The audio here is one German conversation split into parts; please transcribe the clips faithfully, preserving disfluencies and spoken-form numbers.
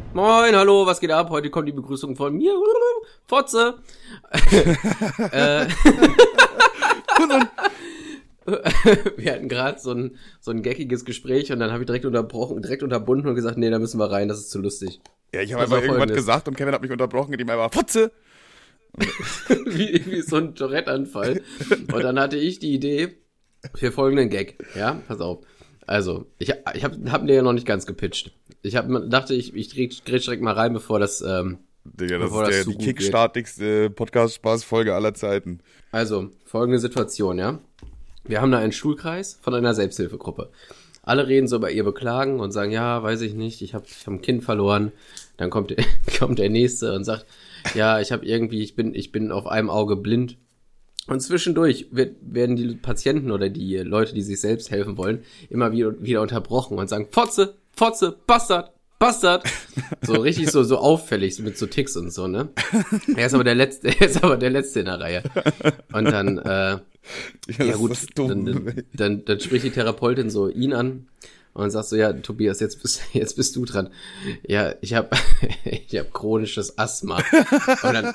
Moin, hallo, was geht ab? Heute kommt die Begrüßung von mir, Fotze. äh, Wir hatten gerade so ein, so ein geckiges Gespräch und dann habe ich direkt unterbrochen, direkt unterbunden und gesagt, nee, da müssen wir rein, das ist zu lustig. Ja, ich habe einfach irgendwas folgendes gesagt und Kevin hat mich unterbrochen, indem er war Fotze. wie, wie so ein Tourette-Anfall. Und dann hatte ich die Idee für folgenden Gag. Ja, pass auf. Also, ich, ich habe hab dir ja noch nicht ganz gepitcht. Ich hab, dachte, ich, ich grätsch direkt mal rein, bevor das ähm, Digga, das ist der, die kickstartigste Podcast-Spaß-Folge aller Zeiten. Also, folgende Situation, ja. Wir haben da einen Schulkreis von einer Selbsthilfegruppe. Alle reden so über ihr Beklagen und sagen, ja, weiß ich nicht, ich habe ich hab ein Kind verloren. Dann kommt, kommt der Nächste und sagt, ja, ich habe irgendwie, ich bin, ich bin auf einem Auge blind. Und zwischendurch wird, werden die Patienten oder die Leute, die sich selbst helfen wollen, immer wieder, wieder unterbrochen und sagen, Fotze, Fotze, Bastard, Bastard. So richtig so, so auffällig, so mit so Ticks und so, ne? Er ist aber der Letzte, er ist aber der Letzte in der Reihe. Und dann, äh, ja, ja gut, dann, dann, dann, dann spricht die Therapeutin so ihn an und sagt so, ja, Tobias, jetzt bist, jetzt bist du dran. Ja, ich habe ich hab chronisches Asthma. Und dann,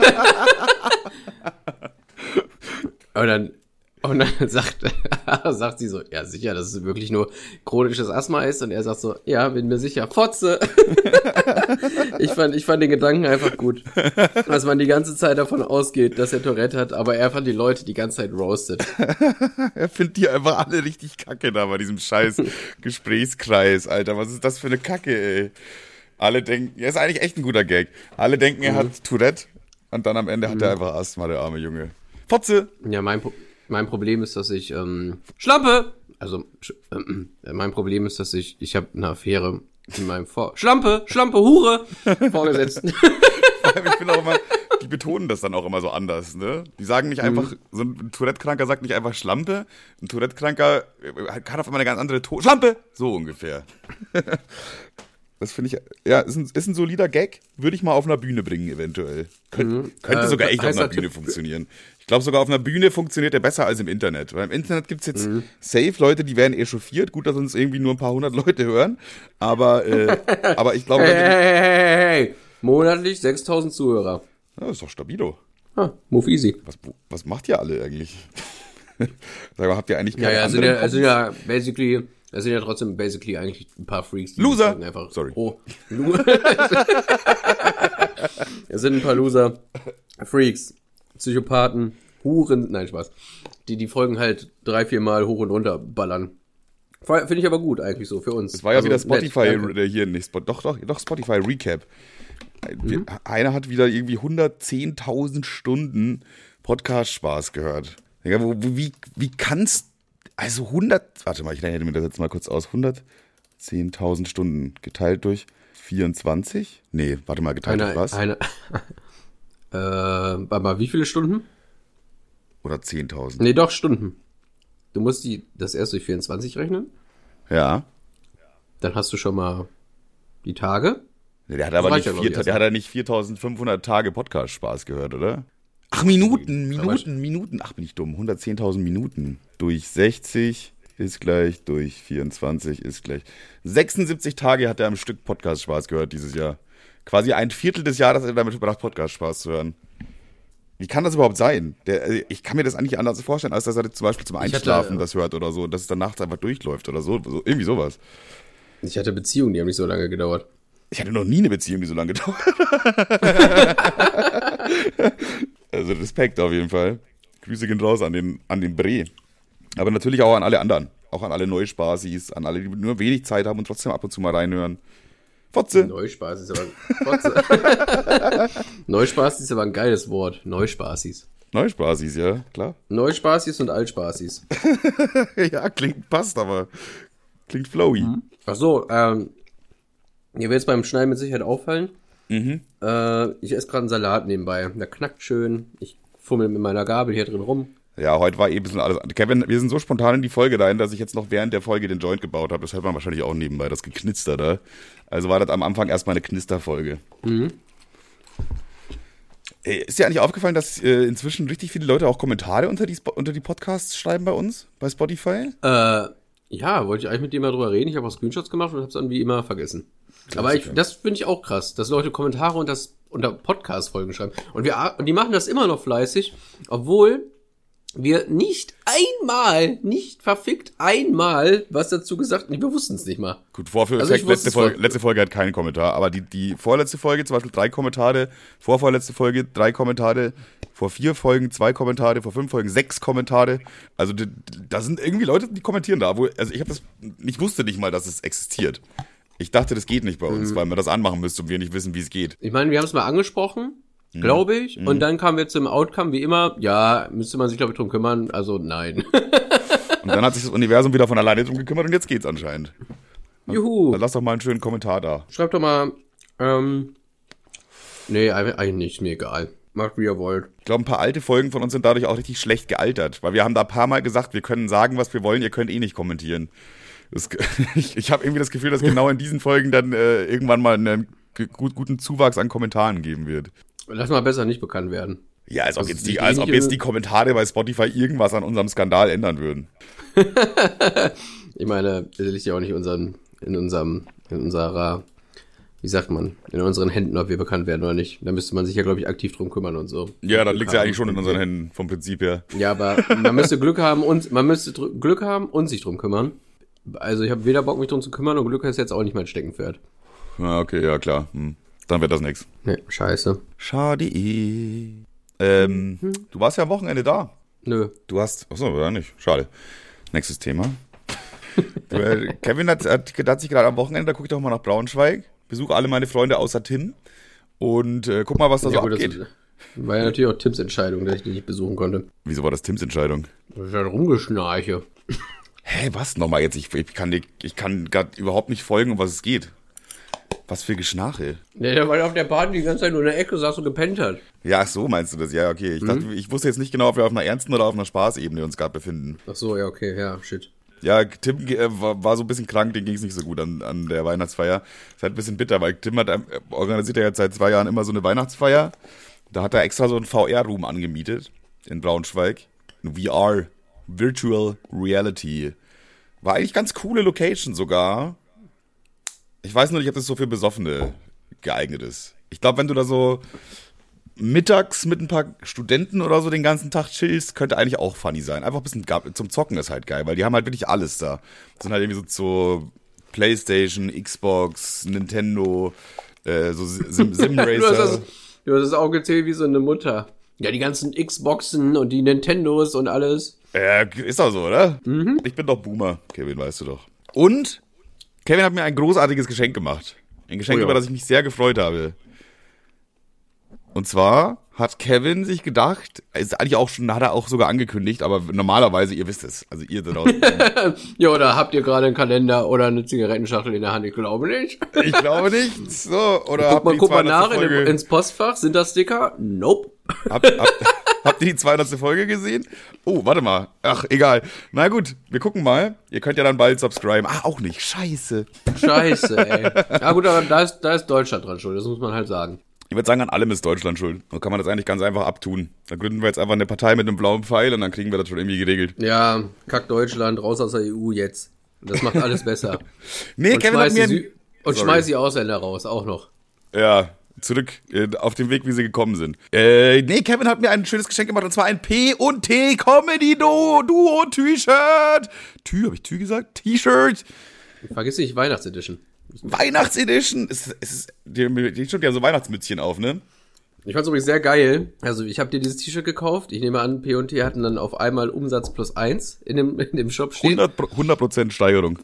und dann, und dann sagt, sagt sie so, ja sicher, dass es wirklich nur chronisches Asthma ist. Und er sagt so, ja, bin mir sicher, Fotze. ich fand, ich fand den Gedanken einfach gut. Dass man die ganze Zeit davon ausgeht, dass er Tourette hat, aber er fand die Leute die ganze Zeit roasted. Er findet die einfach alle richtig kacke da bei diesem scheiß Gesprächskreis, Alter. Was ist das für eine Kacke, ey? Alle denken, ja, ist eigentlich echt ein guter Gag. Alle denken, er mhm. hat Tourette und dann am Ende mhm. hat er einfach Asthma, der arme Junge. Fotze! Ja, mein, mein Problem ist, dass ich, ähm, Schlampe! Also, sch, äh, mein Problem ist, dass ich, ich habe eine Affäre in meinem Vor... Schlampe! Schlampe! Hure! Vorgesetzten. Ich finde auch immer, die betonen das dann auch immer so anders, ne? Die sagen nicht einfach, mhm. so ein Tourette-Kranker sagt nicht einfach Schlampe, ein Tourette-Kranker kann auf einmal eine ganz andere To- Schlampe! So ungefähr. Das finde ich, ja, ist ein, ist ein solider Gag. Würde ich mal auf einer Bühne bringen, eventuell. Kön- mhm. Könnte äh, sogar echt auf einer Bühne Tipp. funktionieren. Ich glaube, sogar auf einer Bühne funktioniert der besser als im Internet. Weil im Internet gibt's jetzt mhm. safe Leute, die werden echauffiert. Gut, dass uns irgendwie nur ein paar hundert Leute hören. Aber, äh, aber ich glaube... Hey, hey, hey, hey. Monatlich sechstausend Zuhörer. Ja, ist doch stabilo. Ah, move easy. Was, was macht ihr alle eigentlich? Sag mal, habt ihr eigentlich keine ja, ja, anderen sind ja, sind ja basically... Das sind ja trotzdem basically eigentlich ein paar Freaks. Die Loser! Einfach, Sorry. Oh, Es sind ein paar Loser, Freaks, Psychopathen, Huren, nein, Spaß. Die die Folgen halt drei, vier Mal hoch und runter ballern. Finde ich aber gut eigentlich so für uns. Es war ja also wieder Spotify, nett, hier nicht, doch, doch, doch Spotify Recap. Mhm. Einer hat wieder irgendwie hundertzehntausend Stunden Podcast-Spaß gehört. Wie, wie kannst Also hundert, warte mal, ich rechne mir das jetzt mal kurz aus. hundertzehntausend Stunden geteilt durch vierundzwanzig? Nee, warte mal, geteilt eine, durch was? Eine, äh, warte mal, wie viele Stunden? Oder zehntausend? Nee, doch, Stunden. Du musst die, das erst durch vierundzwanzig rechnen. Ja. Dann hast du schon mal die Tage. Nee, der hat aber nicht, ja, vier, der hat ja nicht viertausendfünfhundert Tage Podcast-Spaß gehört, oder? Ach, Minuten, Minuten, Minuten. Ach, bin ich dumm. hundertzehntausend Minuten durch sechzig ist gleich, durch vierundzwanzig ist gleich. sechsundsiebzig Tage hat er am Stück Podcast-Spaß gehört dieses Jahr. Quasi ein Viertel des Jahres hat er damit verbracht, Podcast-Spaß zu hören. Wie kann das überhaupt sein? Der, ich kann mir das eigentlich anders vorstellen, als dass er zum Beispiel zum Einschlafen hatte, das hört oder so, dass es dann nachts einfach durchläuft oder so. so irgendwie sowas. Ich hatte Beziehungen, die haben nicht so lange gedauert. Ich hatte noch nie eine Beziehung, die so lange gedauert hat. Also Respekt auf jeden Fall. Grüße gehen raus an den, an den Bre. Aber natürlich auch an alle anderen. Auch an alle Neuspaßis, an alle, die nur wenig Zeit haben und trotzdem ab und zu mal reinhören. Fotze. Neuspaßis, aber Fotze. Neuspaßis ist aber ein geiles Wort. Neuspaßis. Neuspaßis, ja, klar. Neuspaßis und Altspaßis. Ja, klingt, passt, aber klingt flowy. Mhm. Ach so, ähm, mir wird jetzt beim Schneiden mit Sicherheit auffallen. Mhm. Äh, ich esse gerade einen Salat nebenbei. Der knackt schön. Ich fummel mit meiner Gabel hier drin rum. Ja, heute war eben so alles. Kevin, wir sind so spontan in die Folge rein, dass ich jetzt noch während der Folge den Joint gebaut habe. Das hört man wahrscheinlich auch nebenbei, das Geknister da. Also war das am Anfang erstmal eine Knisterfolge. Mhm. Ey, ist dir eigentlich aufgefallen, dass äh, inzwischen richtig viele Leute auch Kommentare unter die, unter die Podcasts schreiben bei uns, bei Spotify? Äh, ja, wollte ich eigentlich mit dir mal drüber reden. Ich habe auch Screenshots gemacht und habe es dann wie immer vergessen. Aber ich, das finde ich auch krass, dass Leute Kommentare und das unter Podcast-Folgen schreiben. Und wir und die machen das immer noch fleißig, obwohl wir nicht einmal, nicht verfickt einmal was dazu gesagt haben. Wir wussten es nicht mal. Gut, Vorführeffekt, also letzte, Folge, letzte Folge hat keinen Kommentar, aber die, die vorletzte Folge zum Beispiel drei Kommentare, vorvorletzte Folge drei Kommentare, vor vier Folgen zwei Kommentare, vor fünf Folgen sechs Kommentare. Also da sind irgendwie Leute, die kommentieren da. Obwohl, also ich habe das, ich wusste nicht mal, dass es existiert. Ich dachte, das geht nicht bei uns, mhm. weil man das anmachen müsste und wir nicht wissen, wie es geht. Ich meine, wir haben es mal angesprochen. Glaube ich. Mhm. Und dann kamen wir zum Outcome, wie immer, ja, müsste man sich, glaube ich, drum kümmern. Also, nein. Und dann hat sich das Universum wieder von alleine drum gekümmert und jetzt geht's anscheinend. Juhu. Dann lass doch mal einen schönen Kommentar da. Schreibt doch mal, ähm, nee, eigentlich nicht, mir egal. Macht, wie ihr wollt. Ich glaube, ein paar alte Folgen von uns sind dadurch auch richtig schlecht gealtert, weil wir haben da ein paar Mal gesagt, wir können sagen, was wir wollen, ihr könnt eh nicht kommentieren. Das, ich ich habe irgendwie das Gefühl, dass genau in diesen Folgen dann äh, irgendwann mal einen gut, guten Zuwachs an Kommentaren geben wird. Lass mal besser nicht bekannt werden. Ja, als ob, jetzt die, als ob jetzt die Kommentare bei Spotify irgendwas an unserem Skandal ändern würden. Ich meine, es liegt ja auch nicht unseren, in unserem, in unserer, wie sagt man, in unseren Händen, ob wir bekannt werden oder nicht. Da müsste man sich ja, glaube ich, aktiv drum kümmern und so. Ja, dann liegt es ja eigentlich schon in unseren Händen, vom Prinzip her. Ja, aber man müsste Glück haben und, man müsste dr- Glück haben und sich drum kümmern. Also ich habe weder Bock, mich drum zu kümmern und Glück ist jetzt auch nicht mein Steckenpferd. Ja, okay, ja klar. Hm. Dann wird das nix. Nee, scheiße. Schade. Ähm, hm. Du warst ja am Wochenende da. Nö. Du hast, achso, oder nicht? Schade. Nächstes Thema. du, äh, Kevin hat, hat, hat sich gerade am Wochenende, da guck ich doch mal nach Braunschweig, besuche alle meine Freunde außer Tim und äh, guck mal, was da ja, so gut, abgeht. War ja natürlich auch Tims Entscheidung, dass ich dich nicht besuchen konnte. Wieso war das Tims Entscheidung? Das ist ja ein Rumgeschnarche. Hä, was nochmal jetzt? Ich, ich kann, ich kann gerade überhaupt nicht folgen, um was es geht. Was für Geschnarche. Nee, der war auf der Party die ganze Zeit nur in der Ecke saß und gepennt hat. Ja, ach so meinst du das? Ja, okay. Ich, mhm. dachte, ich wusste jetzt nicht genau, ob wir auf einer ernsten oder auf einer Spaßebene uns gerade befinden. Ach so, ja, okay, ja, shit. Ja, Tim äh, war, war so ein bisschen krank, dem ging es nicht so gut an, an der Weihnachtsfeier. Ist halt ein bisschen bitter, weil Tim hat, äh, organisiert ja jetzt seit zwei Jahren immer so eine Weihnachtsfeier. Da hat er extra so einen V R-Room angemietet in Braunschweig. Ein V R, Virtual Reality. War eigentlich ganz coole Location sogar. Ich weiß nur nicht, ob das so für Besoffene geeignet ist. Ich glaube, wenn du da so mittags mit ein paar Studenten oder so den ganzen Tag chillst, könnte eigentlich auch funny sein. Einfach ein bisschen zum Zocken ist halt geil, weil die haben halt wirklich alles da. Das sind halt irgendwie so, so PlayStation, Xbox, Nintendo, äh, so Sim, Sim Racer. du, hast das, du hast das auch gezählt wie so eine Mutter. Ja, die ganzen Xboxen und die Nintendos und alles. Äh, ist doch so, oder? Mhm. Ich bin doch Boomer, Kevin, weißt du doch. Und Kevin hat mir ein großartiges Geschenk gemacht. Ein Geschenk, oh ja. über das ich mich sehr gefreut habe. Und zwar hat Kevin sich gedacht, ist eigentlich auch schon, hat er auch sogar angekündigt, aber normalerweise, ihr wisst es, also ihr da draußen. Ja, oder habt ihr gerade einen Kalender oder eine Zigarettenschachtel in der Hand? Ich glaube nicht. Ich glaube nicht. So, oder guck mal, guck mal nach in dem, ins Postfach. Sind das Sticker? Nope. Habt, habt, habt ihr die zweihundertste Folge gesehen? Oh, warte mal. Ach, egal. Na gut, wir gucken mal. Ihr könnt ja dann bald subscriben. Ah, auch nicht. Scheiße. Scheiße, ey. Ja gut, aber da ist, da ist Deutschland dran schuld. Das muss man halt sagen. Ich würde sagen, an allem ist Deutschland schuld. So kann man das eigentlich ganz einfach abtun. Dann gründen wir jetzt einfach eine Partei mit einem blauen Pfeil und dann kriegen wir das schon irgendwie geregelt. Ja, kack Deutschland, raus aus der E U jetzt. Das macht alles besser. Nee, und Kevin hat mir... Sü- und Sorry. schmeiß die Ausländer raus, auch noch. Ja, zurück äh, auf den Weg, wie sie gekommen sind. Äh, nee, Kevin hat mir ein schönes Geschenk gemacht, und zwar ein P und T Comedy Duo Duo T-Shirt. Tü, hab ich Tü gesagt? T-Shirt. Vergiss nicht, Weihnachtsedition. Weihnachtsedition. Es ist, es ist, die, die stimmt ja so Weihnachtsmützchen auf, ne? Ich fand's übrigens sehr geil. Also ich habe dir dieses T-Shirt gekauft. Ich nehme an, P und T hatten dann auf einmal Umsatz plus eins in dem, in dem Shop stehen. hundert Prozent Steigerung.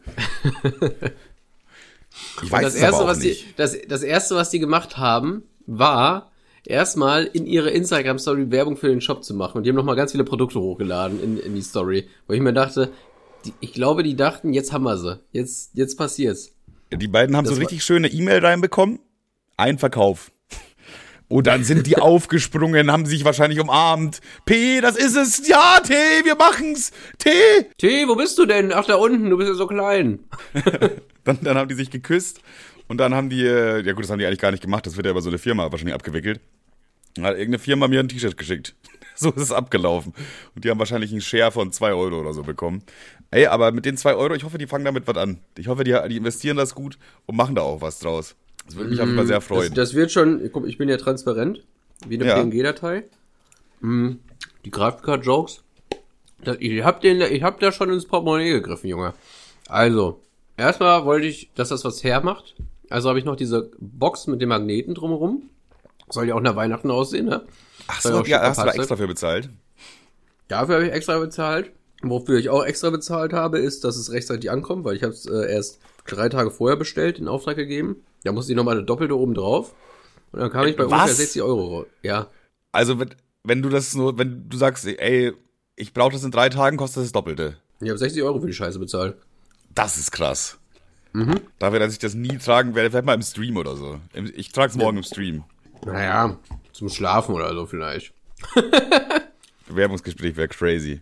Ich weiß das es erste, aber auch was nicht. Die, das, das erste, was die gemacht haben, war erstmal in ihre Instagram-Story Werbung für den Shop zu machen. Und die haben nochmal ganz viele Produkte hochgeladen in, in die Story. Wo ich mir dachte, die, ich glaube, die dachten, jetzt haben wir sie. Jetzt, jetzt passiert's. Die beiden haben Das so war- richtig schöne E-Mail reinbekommen. Ein Verkauf. Und dann sind die aufgesprungen, haben sich wahrscheinlich umarmt. P, das ist es. Ja, T, wir machen's. T. T, wo bist du denn? Ach, da unten, du bist ja so klein. Dann, dann haben die sich geküsst. Und dann haben die, äh, ja gut, das haben die eigentlich gar nicht gemacht. Das wird ja über so eine Firma wahrscheinlich abgewickelt. Dann hat irgendeine Firma mir ein T-Shirt geschickt. So ist es abgelaufen. Und die haben wahrscheinlich einen Share von zwei Euro oder so bekommen. Ey, aber mit den zwei Euro, ich hoffe, die fangen damit was an. Ich hoffe, die, die investieren das gut und machen da auch was draus. Das würde mich auf jeden Fall sehr freuen. Das, das wird schon, guck, ich bin ja transparent, wie eine Ja. P N G-Datei. Die Grafikcard-Jokes, das- ich hab den, ich hab da schon ins Portemonnaie gegriffen, Junge. Also, erstmal wollte ich, dass das was hermacht. Also habe ich noch diese Box mit dem Magneten drumherum. Soll ja auch nach Weihnachten aussehen, ne? Ach Soll so, auch ja, schick hast du da verpackt extra für bezahlt? Dafür habe ich extra bezahlt. Wofür ich auch extra bezahlt habe, ist, dass es rechtzeitig ankommt, weil ich habe es äh, erst drei Tage vorher bestellt, in Auftrag gegeben. Da musste ich nochmal eine doppelte oben drauf. Und dann kam ich bei Was? ungefähr sechzig Euro raus. Ja. Also, wenn, wenn du das nur, wenn du sagst, ey, ich brauche das in drei Tagen, kostet das Doppelte. Ich habe sechzig Euro für die Scheiße bezahlt. Das ist krass. Mhm. Dafür, dass ich das nie tragen werde, vielleicht mal im Stream oder so. Ich trage es morgen im Stream. Naja, zum Schlafen oder so vielleicht. Bewerbungsgespräch wäre crazy.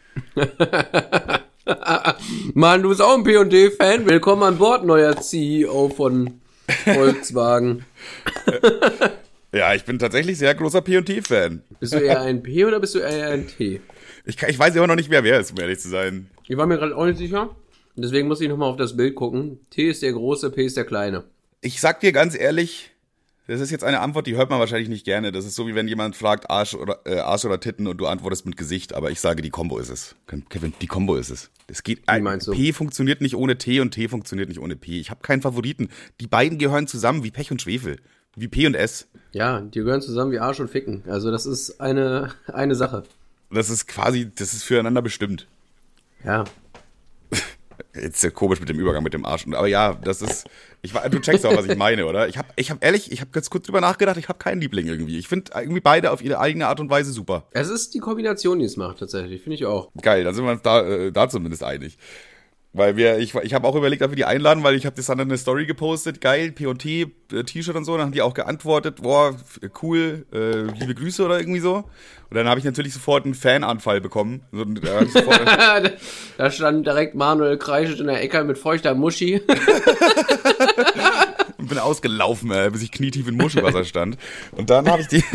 Mann, du bist auch ein P und D-Fan. Willkommen an Bord, neuer C E O von Volkswagen. Ja, ich bin tatsächlich sehr großer P und T-Fan. Bist du eher ein P oder bist du eher ein T? Ich, kann- ich weiß immer noch nicht, wer wer ist, um ehrlich zu sein. Ich war mir gerade auch nicht sicher. Deswegen muss ich nochmal auf das Bild gucken. T ist der große, P ist der kleine. Ich sag dir ganz ehrlich, das ist jetzt eine Antwort, die hört man wahrscheinlich nicht gerne. Das ist so, wie wenn jemand fragt Arsch oder, äh, Arsch oder Titten und du antwortest mit Gesicht. Aber ich sage, die Kombo ist es. Kevin, die Kombo ist es. Es geht, Wie meinst du? P funktioniert nicht ohne T und T funktioniert nicht ohne P. Ich habe keinen Favoriten. Die beiden gehören zusammen wie Pech und Schwefel. Wie P und S. Ja, die gehören zusammen wie Arsch und Ficken. Also das ist eine, eine Sache. Das ist quasi, das ist füreinander bestimmt. Ja. Jetzt ist ja komisch mit dem Übergang mit dem Arsch. Aber ja, das ist, ich, wa- du checkst auch, was ich meine, oder? Ich habe ich hab ehrlich, ich habe ganz kurz drüber nachgedacht, ich habe keinen Liebling irgendwie. Ich finde irgendwie beide auf ihre eigene Art und Weise super. Es ist die Kombination, die es macht, tatsächlich. Finde ich auch. Geil, dann sind wir uns da, äh, da zumindest einig. Weil wir, ich, ich habe auch überlegt, ob wir die einladen, weil ich habe das dann in eine Story gepostet, geil, P und T, äh, T-Shirt und so, dann haben die auch geantwortet, boah, f- cool, äh, liebe Grüße oder irgendwie so. Und dann habe ich natürlich sofort einen Fananfall bekommen. So, da hab ich sofort, Da stand direkt Manuel kreischend in der Ecke mit feuchter Muschi. und bin ausgelaufen, äh, bis ich knietief in Muschelwasser stand. Und dann habe ich die...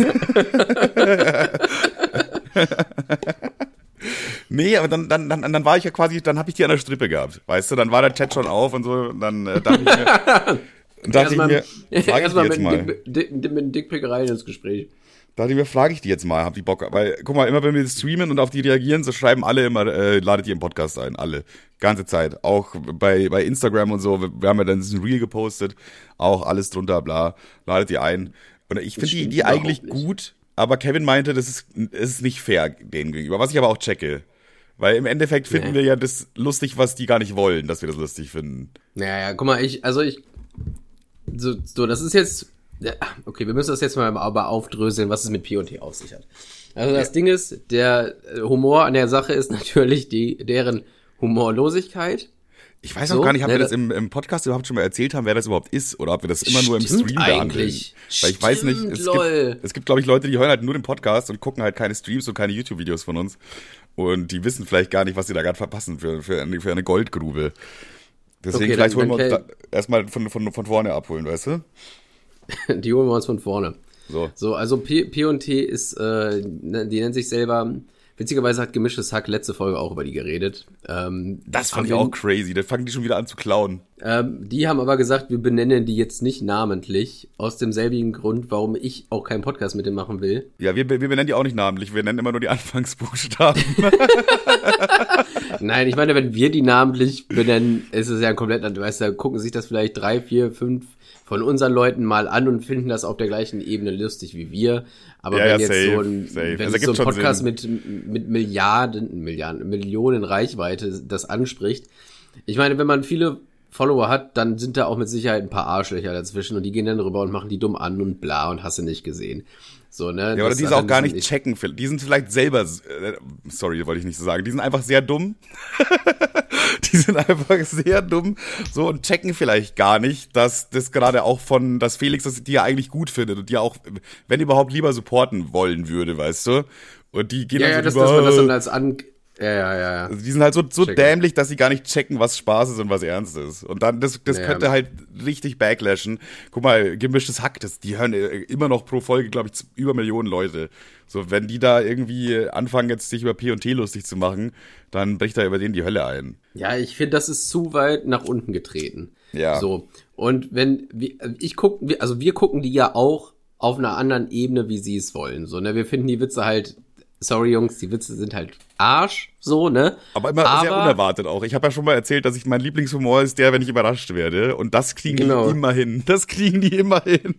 Nee, aber dann, dann, dann, dann war ich ja quasi, dann habe ich die an der Strippe gehabt, weißt du, dann war der Chat schon auf und so, und dann äh, dachte ich mir, und dachte ich mir, frage ich die erstmal jetzt mit, mal, einem Dick- Dick- mit einem Dickpick rein ins Gespräch. dachte ich mir, frage ich die jetzt mal, hab die Bock, weil, guck mal, immer wenn wir streamen und auf die reagieren, so schreiben alle immer, äh, ladet ihr im Podcast ein, alle, ganze Zeit, auch bei, bei Instagram und so, wir, wir haben ja dann diesen Reel gepostet, auch alles drunter, bla, ladet ihr ein, und ich finde die, stimmt die überhaupt eigentlich nicht. gut, aber Kevin meinte, das ist, es ist nicht fair denen gegenüber, was ich aber auch checke. Weil im Endeffekt finden Nee. wir ja das lustig, was die gar nicht wollen, dass wir das lustig finden. Naja, guck mal, ich, also ich, so, so, das ist jetzt, ja, okay, wir müssen das jetzt mal aber aufdröseln, was es mit P und T auf sich hat. Also das Ding ist, der äh, Humor an der Sache ist natürlich die, deren Humorlosigkeit. Ich weiß So, auch gar nicht, ob ne, wir das da- im, im Podcast überhaupt schon mal erzählt haben, wer das überhaupt ist, oder ob wir das immer nur im Stimmt Stream behandeln. eigentlich. Weil ich weiß nicht, Stimmt, es lol. gibt, es gibt, glaube ich, Leute, die hören halt nur den Podcast und gucken halt keine Streams und keine YouTube-Videos von uns. Und die wissen vielleicht gar nicht, was sie da gerade verpassen für, für, eine, für eine Goldgrube. Deswegen Okay, vielleicht dann- holen wir uns dann da erstmal von, von, von vorne abholen, weißt du? Die holen wir uns von vorne. So. So, also P, P und T ist, äh, ne- die nennt sich selber, witzigerweise hat Gemischtes Hack letzte Folge auch über die geredet. Ähm, Das fand haben ich wir- auch crazy. Da fangen die schon wieder an zu klauen. Ähm, die haben aber gesagt, wir benennen die jetzt nicht namentlich, aus demselbigen Grund, warum ich auch keinen Podcast mit dem machen will. Ja, wir, wir benennen die auch nicht namentlich. Wir nennen immer nur die Anfangsbuchstaben. Nein, ich meine, wenn wir die namentlich benennen, ist es ja ein komplett, du weißt, da gucken sich das vielleicht drei, vier, fünf von unseren Leuten mal an und finden das auf der gleichen Ebene lustig wie wir. Aber Ja, wenn ja, jetzt safe, so ein, safe. wenn Also jetzt so ergibt ein schon Podcast Sinn. mit, mit Milliarden, Milliarden, Millionen Reichweite das anspricht, ich meine, wenn man viele Follower hat, dann sind da auch mit Sicherheit ein paar Arschlöcher dazwischen und die gehen dann rüber und machen die dumm an und bla und hast du nicht gesehen. So, ne? Ja, oder Das die es hat auch dann gar diesen- nicht checken. Die sind vielleicht selber, äh, sorry, wollte ich nicht so sagen, die sind einfach sehr dumm. Die sind einfach sehr dumm, so, und checken vielleicht gar nicht, dass das gerade auch von, dass Felix das die ja eigentlich gut findet und die auch, wenn überhaupt, lieber supporten wollen würde, weißt du? Und die gehen Ja, dann ja, so dass, über, dass man das dann als an, Ja, ja, ja. ja. Also die sind halt so, so Checken. dämlich, dass sie gar nicht checken, was Spaß ist und was ernst ist. Und dann, das, das Ja. könnte halt richtig backlashen. Guck mal, gemischtes Hack, das, die hören äh, immer noch pro Folge, glaube ich, über Millionen Leute. So, wenn die da irgendwie anfangen, jetzt sich über P und T lustig zu machen, dann bricht da über denen die Hölle ein. Ja, ich finde, das ist zu weit nach unten getreten. Ja. So. Und wenn, wir- ich guck, wir- also wir gucken die ja auch auf einer anderen Ebene, wie sie es wollen. So, ne, wir finden die Witze halt, sorry Jungs, die Witze sind halt Arsch, so, ne? Aber immer sehr unerwartet auch. Ich habe ja schon mal erzählt, dass ich mein Lieblingshumor ist der, wenn ich überrascht werde. Und das kriegen Genau. die immer hin. Das kriegen die immer hin.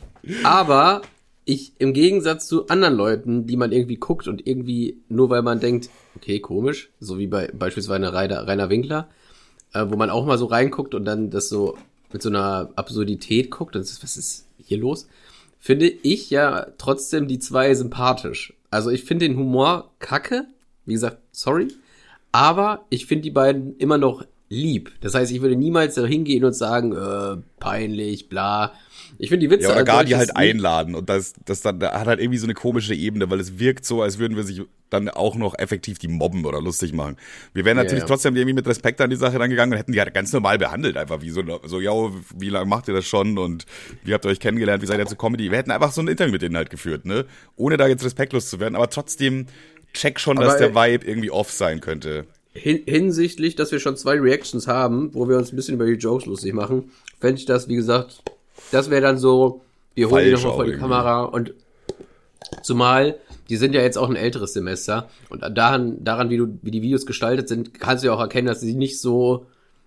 Aber ich, im Gegensatz zu anderen Leuten, die man irgendwie guckt und irgendwie, nur weil man denkt, okay, komisch, so wie bei beispielsweise Rainer, Rainer Winkler, äh, wo man auch mal so reinguckt und dann das so mit so einer Absurdität guckt und ist, was ist hier los? Finde ich ja trotzdem die zwei sympathisch. Also ich finde den Humor kacke, wie gesagt, sorry, aber ich finde die beiden immer noch lieb. Das heißt, ich würde niemals da hingehen und sagen, äh, peinlich, bla. Ich finde die Witze Ja, oder als gar die solches halt einladen. Und das, das dann, da hat halt irgendwie so eine komische Ebene, weil es wirkt so, als würden wir sich dann auch noch effektiv die mobben oder lustig machen. Wir wären natürlich Ja, ja. trotzdem irgendwie mit Respekt an die Sache rangegangen und hätten die halt ganz normal behandelt. Einfach wie so, so, ja, wie lange macht ihr das schon und wie habt ihr euch kennengelernt, wie seid ihr zur Comedy? Wir hätten einfach so ein Interview mit denen halt geführt, ne? Ohne da jetzt respektlos zu werden, aber trotzdem check schon, Aber, dass der äh, Vibe irgendwie off sein könnte. Hin hinsichtlich, dass wir schon zwei Reactions haben, wo wir uns ein bisschen über die Jokes lustig machen, fände ich das, wie gesagt, das wäre dann so, wir holen die Falsch nochmal vor auch die irgendwie. Kamera und zumal, die sind ja jetzt auch ein älteres Semester und daran, daran wie du, wie die Videos gestaltet sind, kannst du ja auch erkennen, dass sie nicht so,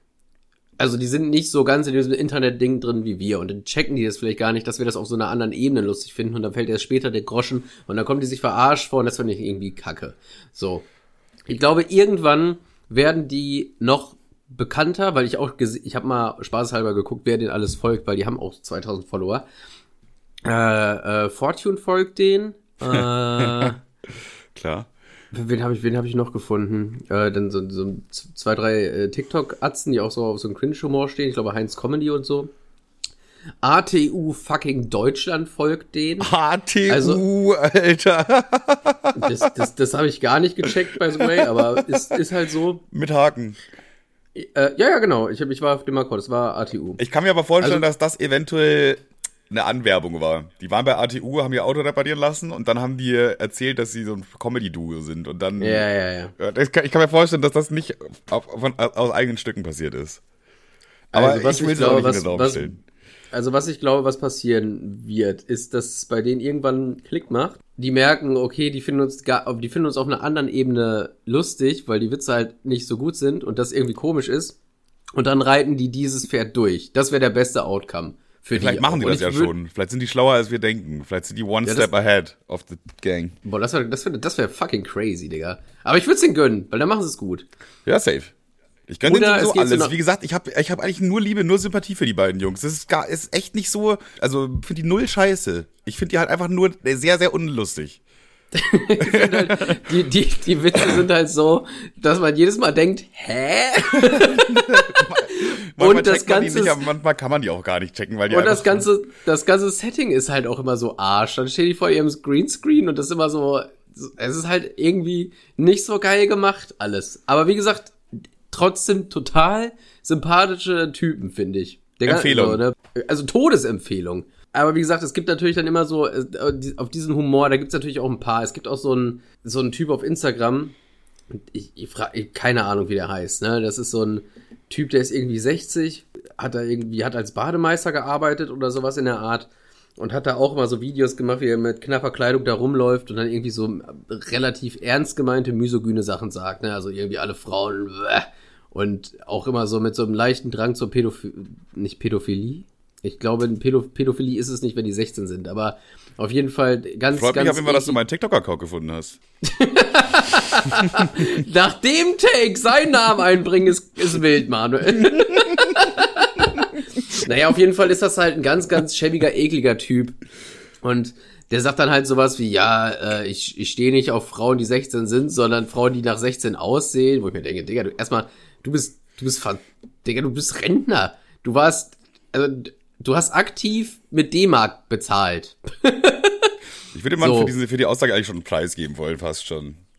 also die sind nicht so ganz in diesem Internet-Ding drin wie wir und dann checken die das vielleicht gar nicht, dass wir das auf so einer anderen Ebene lustig finden und dann fällt erst später der Groschen und dann kommen die sich verarscht vor und das finde ich irgendwie kacke. So. Ich glaube, irgendwann werden die noch bekannter, weil ich auch, gese- ich habe mal spaßhalber geguckt, wer denen alles folgt, weil die haben auch zweitausend Follower. Äh, äh, Fortune folgt denen. Äh, Klar. wen habe ich, wen habe ich noch gefunden? Äh, dann so, so z- zwei, drei äh, TikTok-Atzen, die auch so auf so einem Cringe-Humor stehen. Ich glaube, Heinz Comedy und so. A T U fucking Deutschland folgt denen. H T U, Also- Alter. Das, das, das habe ich gar nicht gecheckt, by the way, aber ist, ist halt so. Mit Haken. Äh, ja, ja, genau. Ich, hab, ich war auf dem Akkord, das war A T U. Ich kann mir aber vorstellen, Also- dass das eventuell eine Anwerbung war. Die waren bei A T U, haben ihr Auto reparieren lassen und dann haben die erzählt, dass sie so ein Comedy-Duo sind. Und dann. Ja, ja, ja. Ja, das kann, ich kann mir vorstellen, dass das nicht auf, von, aus eigenen Stücken passiert ist. Aber Also, was ich will ich es auch glaube, nicht was- in den Raum was- stellen. Also was ich glaube, was passieren wird, ist, dass es bei denen irgendwann einen Klick macht. Die merken, okay, die finden uns gar, die finden uns auf einer anderen Ebene lustig, weil die Witze halt nicht so gut sind und das irgendwie komisch ist. Und dann reiten die dieses Pferd durch. Das wäre der beste Outcome für Vielleicht die. machen die Und das ja ich würd- schon. Vielleicht sind die schlauer, als wir denken. Vielleicht sind die one Ja, step das- ahead of the gang. Boah, das wäre das wär, das wär fucking crazy, Digga. Aber ich würde es denen gönnen, weil dann machen sie es gut. Ja, safe. Ich gönne Oder denen es sowieso geht so alles. nach- Wie gesagt, ich habe ich hab eigentlich nur Liebe, nur Sympathie für die beiden Jungs. Das ist gar, ist echt nicht so, also für die null scheiße. Ich finde die halt einfach nur sehr, sehr unlustig. Ich find halt, die, die, die Witze sind halt so, dass man jedes Mal denkt, hä? Manchmal Und das checkt man die Ganze nicht, ist- aber manchmal kann man die auch gar nicht checken, weil die Und das einfach- ganze, das ganze Setting ist halt auch immer so Arsch. Dann stehen die vor ihrem Greenscreen und das ist immer so, es ist halt irgendwie nicht so geil gemacht, alles. Aber wie gesagt, trotzdem total sympathische Typen, finde ich. Der ganze- Empfehlung. So, ne? Also Todesempfehlung. Aber wie gesagt, es gibt natürlich dann immer so, äh, die- auf diesen Humor, da gibt's natürlich auch ein paar. Es gibt auch so einen, so einen Typ auf Instagram, ich, ich frage, keine Ahnung, wie der heißt, ne? Das ist so ein Typ, der ist irgendwie sechzig, hat da irgendwie, hat als Bademeister gearbeitet oder sowas in der Art und hat da auch immer so Videos gemacht, wie er mit knapper Kleidung da rumläuft und dann irgendwie so relativ ernst gemeinte, misogyne Sachen sagt, ne? Also irgendwie alle Frauen, bäh. Und auch immer so mit so einem leichten Drang zur Pädophilie, nicht Pädophilie? Ich glaube, Pädo- Pädophilie ist es nicht, wenn die sechzehn sind, aber auf jeden Fall ganz, Freut ganz mich auf jeden Fall, dass du eklig- meinen TikTok-Account gefunden hast. Nach dem Take seinen Namen einbringen, ist, ist wild, Manuel. Naja, auf jeden Fall ist das halt ein ganz, ganz schäbiger, ekliger Typ. Und der sagt dann halt sowas wie, ja, äh, ich, ich stehe nicht auf Frauen, die sechzehn sind, sondern Frauen, die nach sechzehn aussehen. Wo ich mir denke, Digga, du erstmal, du bist, du bist, ver- Digga, du bist Rentner. Du warst, also, du hast aktiv mit D-Mark bezahlt. Ich würde dem Mann So. für, diese, für die Aussage eigentlich schon einen Preis geben wollen, fast schon.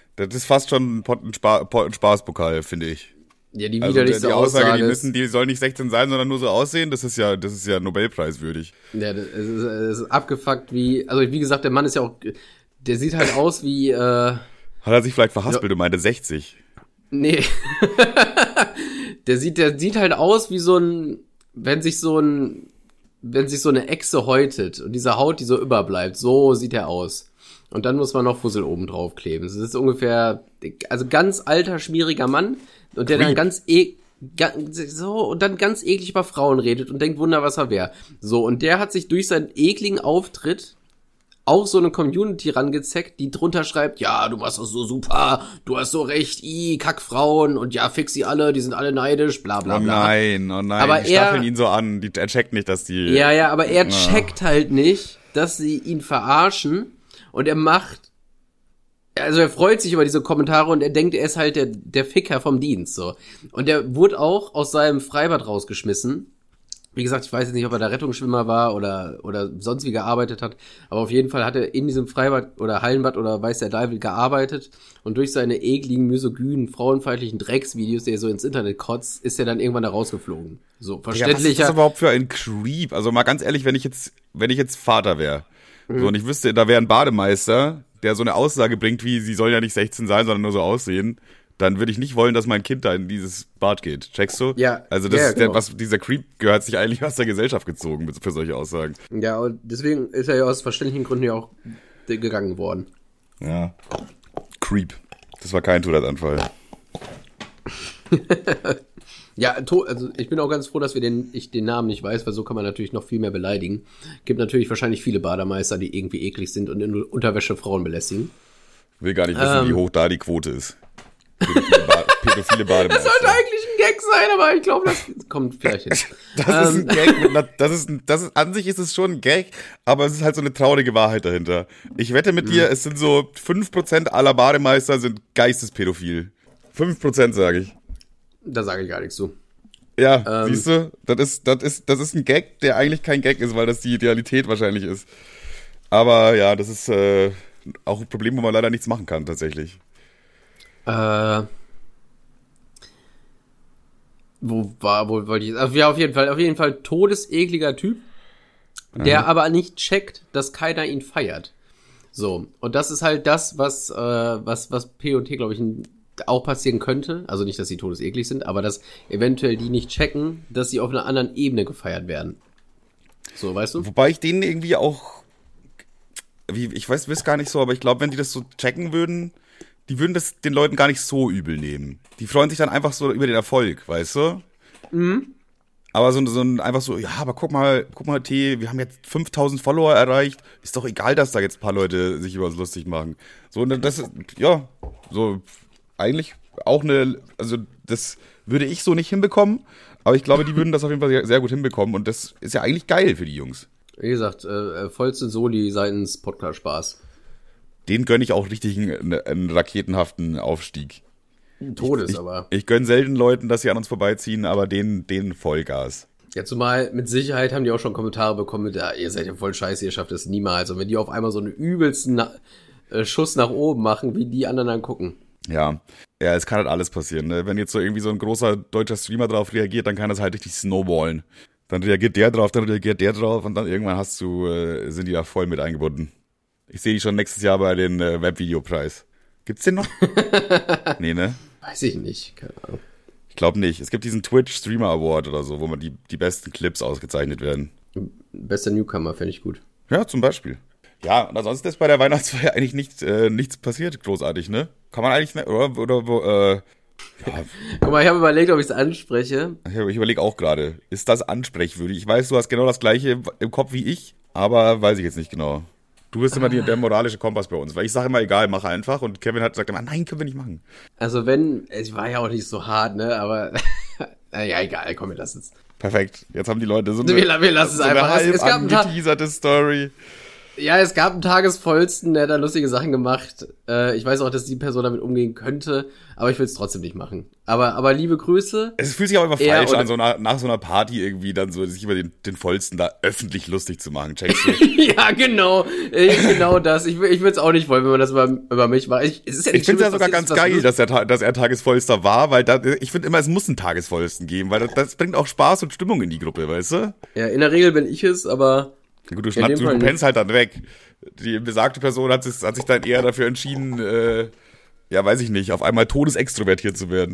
Das ist fast schon ein, Pot- ein, Spa- ein Spaßpokal, finde ich. Ja, die Also widerlichste die Aussage, Aussage die ist, müssen, die sollen nicht sechzehn sein, sondern nur so aussehen, das ist ja, das ist ja Nobelpreiswürdig. ja, das ist, das ist abgefuckt wie, also wie gesagt, der Mann ist ja auch, der sieht halt aus wie, äh, Hat er sich vielleicht verhaspelt und meinte sechzig? nee, der sieht, der sieht halt aus wie so ein, wenn sich so ein, wenn sich so eine Echse häutet und diese Haut, die so überbleibt, so sieht er aus. Und dann muss man noch Fussel oben drauf kleben. Das ist ungefähr, also ganz alter, schmieriger Mann und der Creep. dann ganz e ganz, so und dann ganz eklig über Frauen redet und denkt, Wunder, was er wäre. So, und der hat sich durch seinen ekligen Auftritt auch so eine Community rangezeckt, die drunter schreibt, ja, du machst das so super, du hast so recht, i, Kackfrauen und ja, fix sie alle, die sind alle neidisch, bla bla Oh bla. nein, oh nein, Aber die er- stacheln ihn so an, die, er checkt nicht, dass die... Ja, ja, aber er checkt halt nicht, dass sie ihn verarschen und er macht, also er freut sich über diese Kommentare und er denkt, er ist halt der, der Ficker vom Dienst, so. Und er wurde auch aus seinem Freibad rausgeschmissen. Wie gesagt, ich weiß jetzt nicht, ob er da Rettungsschwimmer war oder, oder sonst wie gearbeitet hat, aber auf jeden Fall hat er in diesem Freibad oder Hallenbad oder weiß der Teufel gearbeitet und durch seine ekligen, misogynen, frauenfeindlichen Drecksvideos, die er so ins Internet kotzt, ist er dann irgendwann da rausgeflogen. So, Ja, was ist verständlicher. das überhaupt für ein Creep? Also mal ganz ehrlich, wenn ich jetzt, wenn ich jetzt Vater wäre, so, und ich wüsste, da wäre ein Bademeister, der so eine Aussage bringt, wie, sie sollen ja nicht sechzehn sein, sondern nur so aussehen, dann würde ich nicht wollen, dass mein Kind da in dieses Bad geht. Checkst du? Ja. Also das Ja, ist der, genau. was, dieser Creep gehört sich eigentlich aus der Gesellschaft gezogen mit- für solche Aussagen. Ja, und deswegen ist er ja aus verständlichen Gründen ja auch gegangen worden. Ja. Creep. Das war kein Tourette-Anfall. Ja, to- also ich bin auch ganz froh, dass wir den, ich den Namen nicht weiß, weil so kann man natürlich noch viel mehr beleidigen. Gibt natürlich wahrscheinlich viele Bademeister, die irgendwie eklig sind und in Unterwäsche Frauen belästigen. Will gar nicht wissen, Ähm. wie hoch da die Quote ist. Pädophile, ba pädophile Bademeister. Das sollte eigentlich ein Gag sein, aber ich glaube, das kommt vielleicht hin. Das ist Ähm. ein Gag. Mit einer, das ist, ein, das ist, an sich ist es schon ein Gag, aber es ist halt so eine traurige Wahrheit dahinter. Ich wette mit dir, es sind so fünf Prozent aller Bademeister sind geistespädophil. fünf Prozent sage ich. Da sage ich gar nichts zu. Ja, Ähm. siehst du, das ist, das ist, das ist ein Gag, der eigentlich kein Gag ist, weil das die Realität wahrscheinlich ist. Aber ja, das ist äh, auch ein Problem, wo man leider nichts machen kann, tatsächlich. Äh, wo war, wo wollte ich, also, ja, auf jeden Fall, auf jeden Fall todesekliger Typ, der aber nicht checkt, dass keiner ihn feiert. So. Und das ist halt das, was, äh, was, was P und T, glaube ich, auch passieren könnte. Also nicht, dass sie todeseklig sind, aber dass eventuell die nicht checken, dass sie auf einer anderen Ebene gefeiert werden. So, weißt du? Wobei ich denen irgendwie auch, wie, ich weiß, weiß gar nicht so, aber ich glaube, wenn die das so checken würden, die würden das den Leuten gar nicht so übel nehmen. Die freuen sich dann einfach so über den Erfolg, weißt du? Mhm. Aber so, so ein, einfach so, ja, aber guck mal, guck mal, T, wir haben jetzt fünftausend Follower erreicht. Ist doch egal, dass da jetzt ein paar Leute sich über uns lustig machen. So, und das ist, ja, so, eigentlich auch eine, also das würde ich so nicht hinbekommen, aber ich glaube, die würden das auf jeden Fall sehr, sehr gut hinbekommen und das ist ja eigentlich geil für die Jungs. Wie gesagt, äh, vollste Soli seitens Podcast-Spaß. Den gönne ich auch richtig einen, einen raketenhaften Aufstieg. Todes, ich, aber. Ich gönne selten Leuten, dass sie an uns vorbeiziehen, aber denen, denen Vollgas. Ja, zumal mit Sicherheit haben die auch schon Kommentare bekommen mit, ja, ihr seid ja voll scheiße, ihr schafft es niemals. Und wenn die auf einmal so einen übelsten Na- äh, Schuss nach oben machen, wie die anderen dann gucken. Ja, ja, es kann halt alles passieren. Ne? Wenn jetzt so irgendwie so ein großer deutscher Streamer drauf reagiert, dann kann das halt richtig snowballen. Dann reagiert der drauf, dann reagiert der drauf und dann irgendwann hast du, äh, sind die da voll mit eingebunden. Ich sehe die schon nächstes Jahr bei den äh, Webvideopreis. Gibt's den noch? Nee, ne? Weiß ich nicht, keine Ahnung. Ich glaube nicht. Es gibt diesen Twitch Streamer Award oder so, wo man die, die besten Clips ausgezeichnet werden. Bester Newcomer, fände ich gut. Ja, zum Beispiel. Ja, und ansonsten ist bei der Weihnachtsfeier eigentlich nicht, äh, nichts passiert, großartig, ne? Kann man eigentlich, ne? Oder, oder wo, äh, ja, Guck mal, ich habe überlegt, ob ich es anspreche. ich überlege auch gerade, ist das ansprechwürdig? Ich weiß, du hast genau das gleiche im Kopf wie ich, aber weiß ich jetzt nicht genau. Du bist immer die, der moralische Kompass bei uns, weil ich sage immer, egal, mach einfach. Und Kevin hat gesagt immer, nein, können wir nicht machen. Also wenn, es war ja auch nicht so hart, ne, aber, naja, egal, komm, wir lassen es. Perfekt, jetzt haben die Leute so eine, Wir, wir lassen so es eine einfach. Es, halb es gab einen Tag, angeteaserte Story. Ja, es gab einen Tagesvollsten, der hat da lustige Sachen gemacht. Äh, ich weiß auch, dass die Person damit umgehen könnte, aber ich will es trotzdem nicht machen. Aber, aber liebe Grüße. Es fühlt sich auch immer Er falsch oder- an, so nach, nach so einer Party irgendwie dann so sich über den, den Vollsten da öffentlich lustig zu machen. Checkst du? Ja, genau. Äh, genau das. Ich, will- ich würde es auch nicht wollen, wenn man das über, über mich macht. Ich, es ist ja Ich nicht finde es ja schlimm, sogar dass ganz das geil, Lust- dass er, ta- dass er Tagesvollster war, weil da, ich finde immer, es muss einen Tagesvollsten geben, weil das, das bringt auch Spaß und Stimmung in die Gruppe, weißt du? Ja, in der Regel bin ich es, aber Gut, du, In schnapp, dem du, Fall du nicht. pennst halt dann weg. Die besagte Person hat sich, hat sich dann eher dafür entschieden, äh, ja, weiß ich nicht, auf einmal todesextrovertiert zu werden.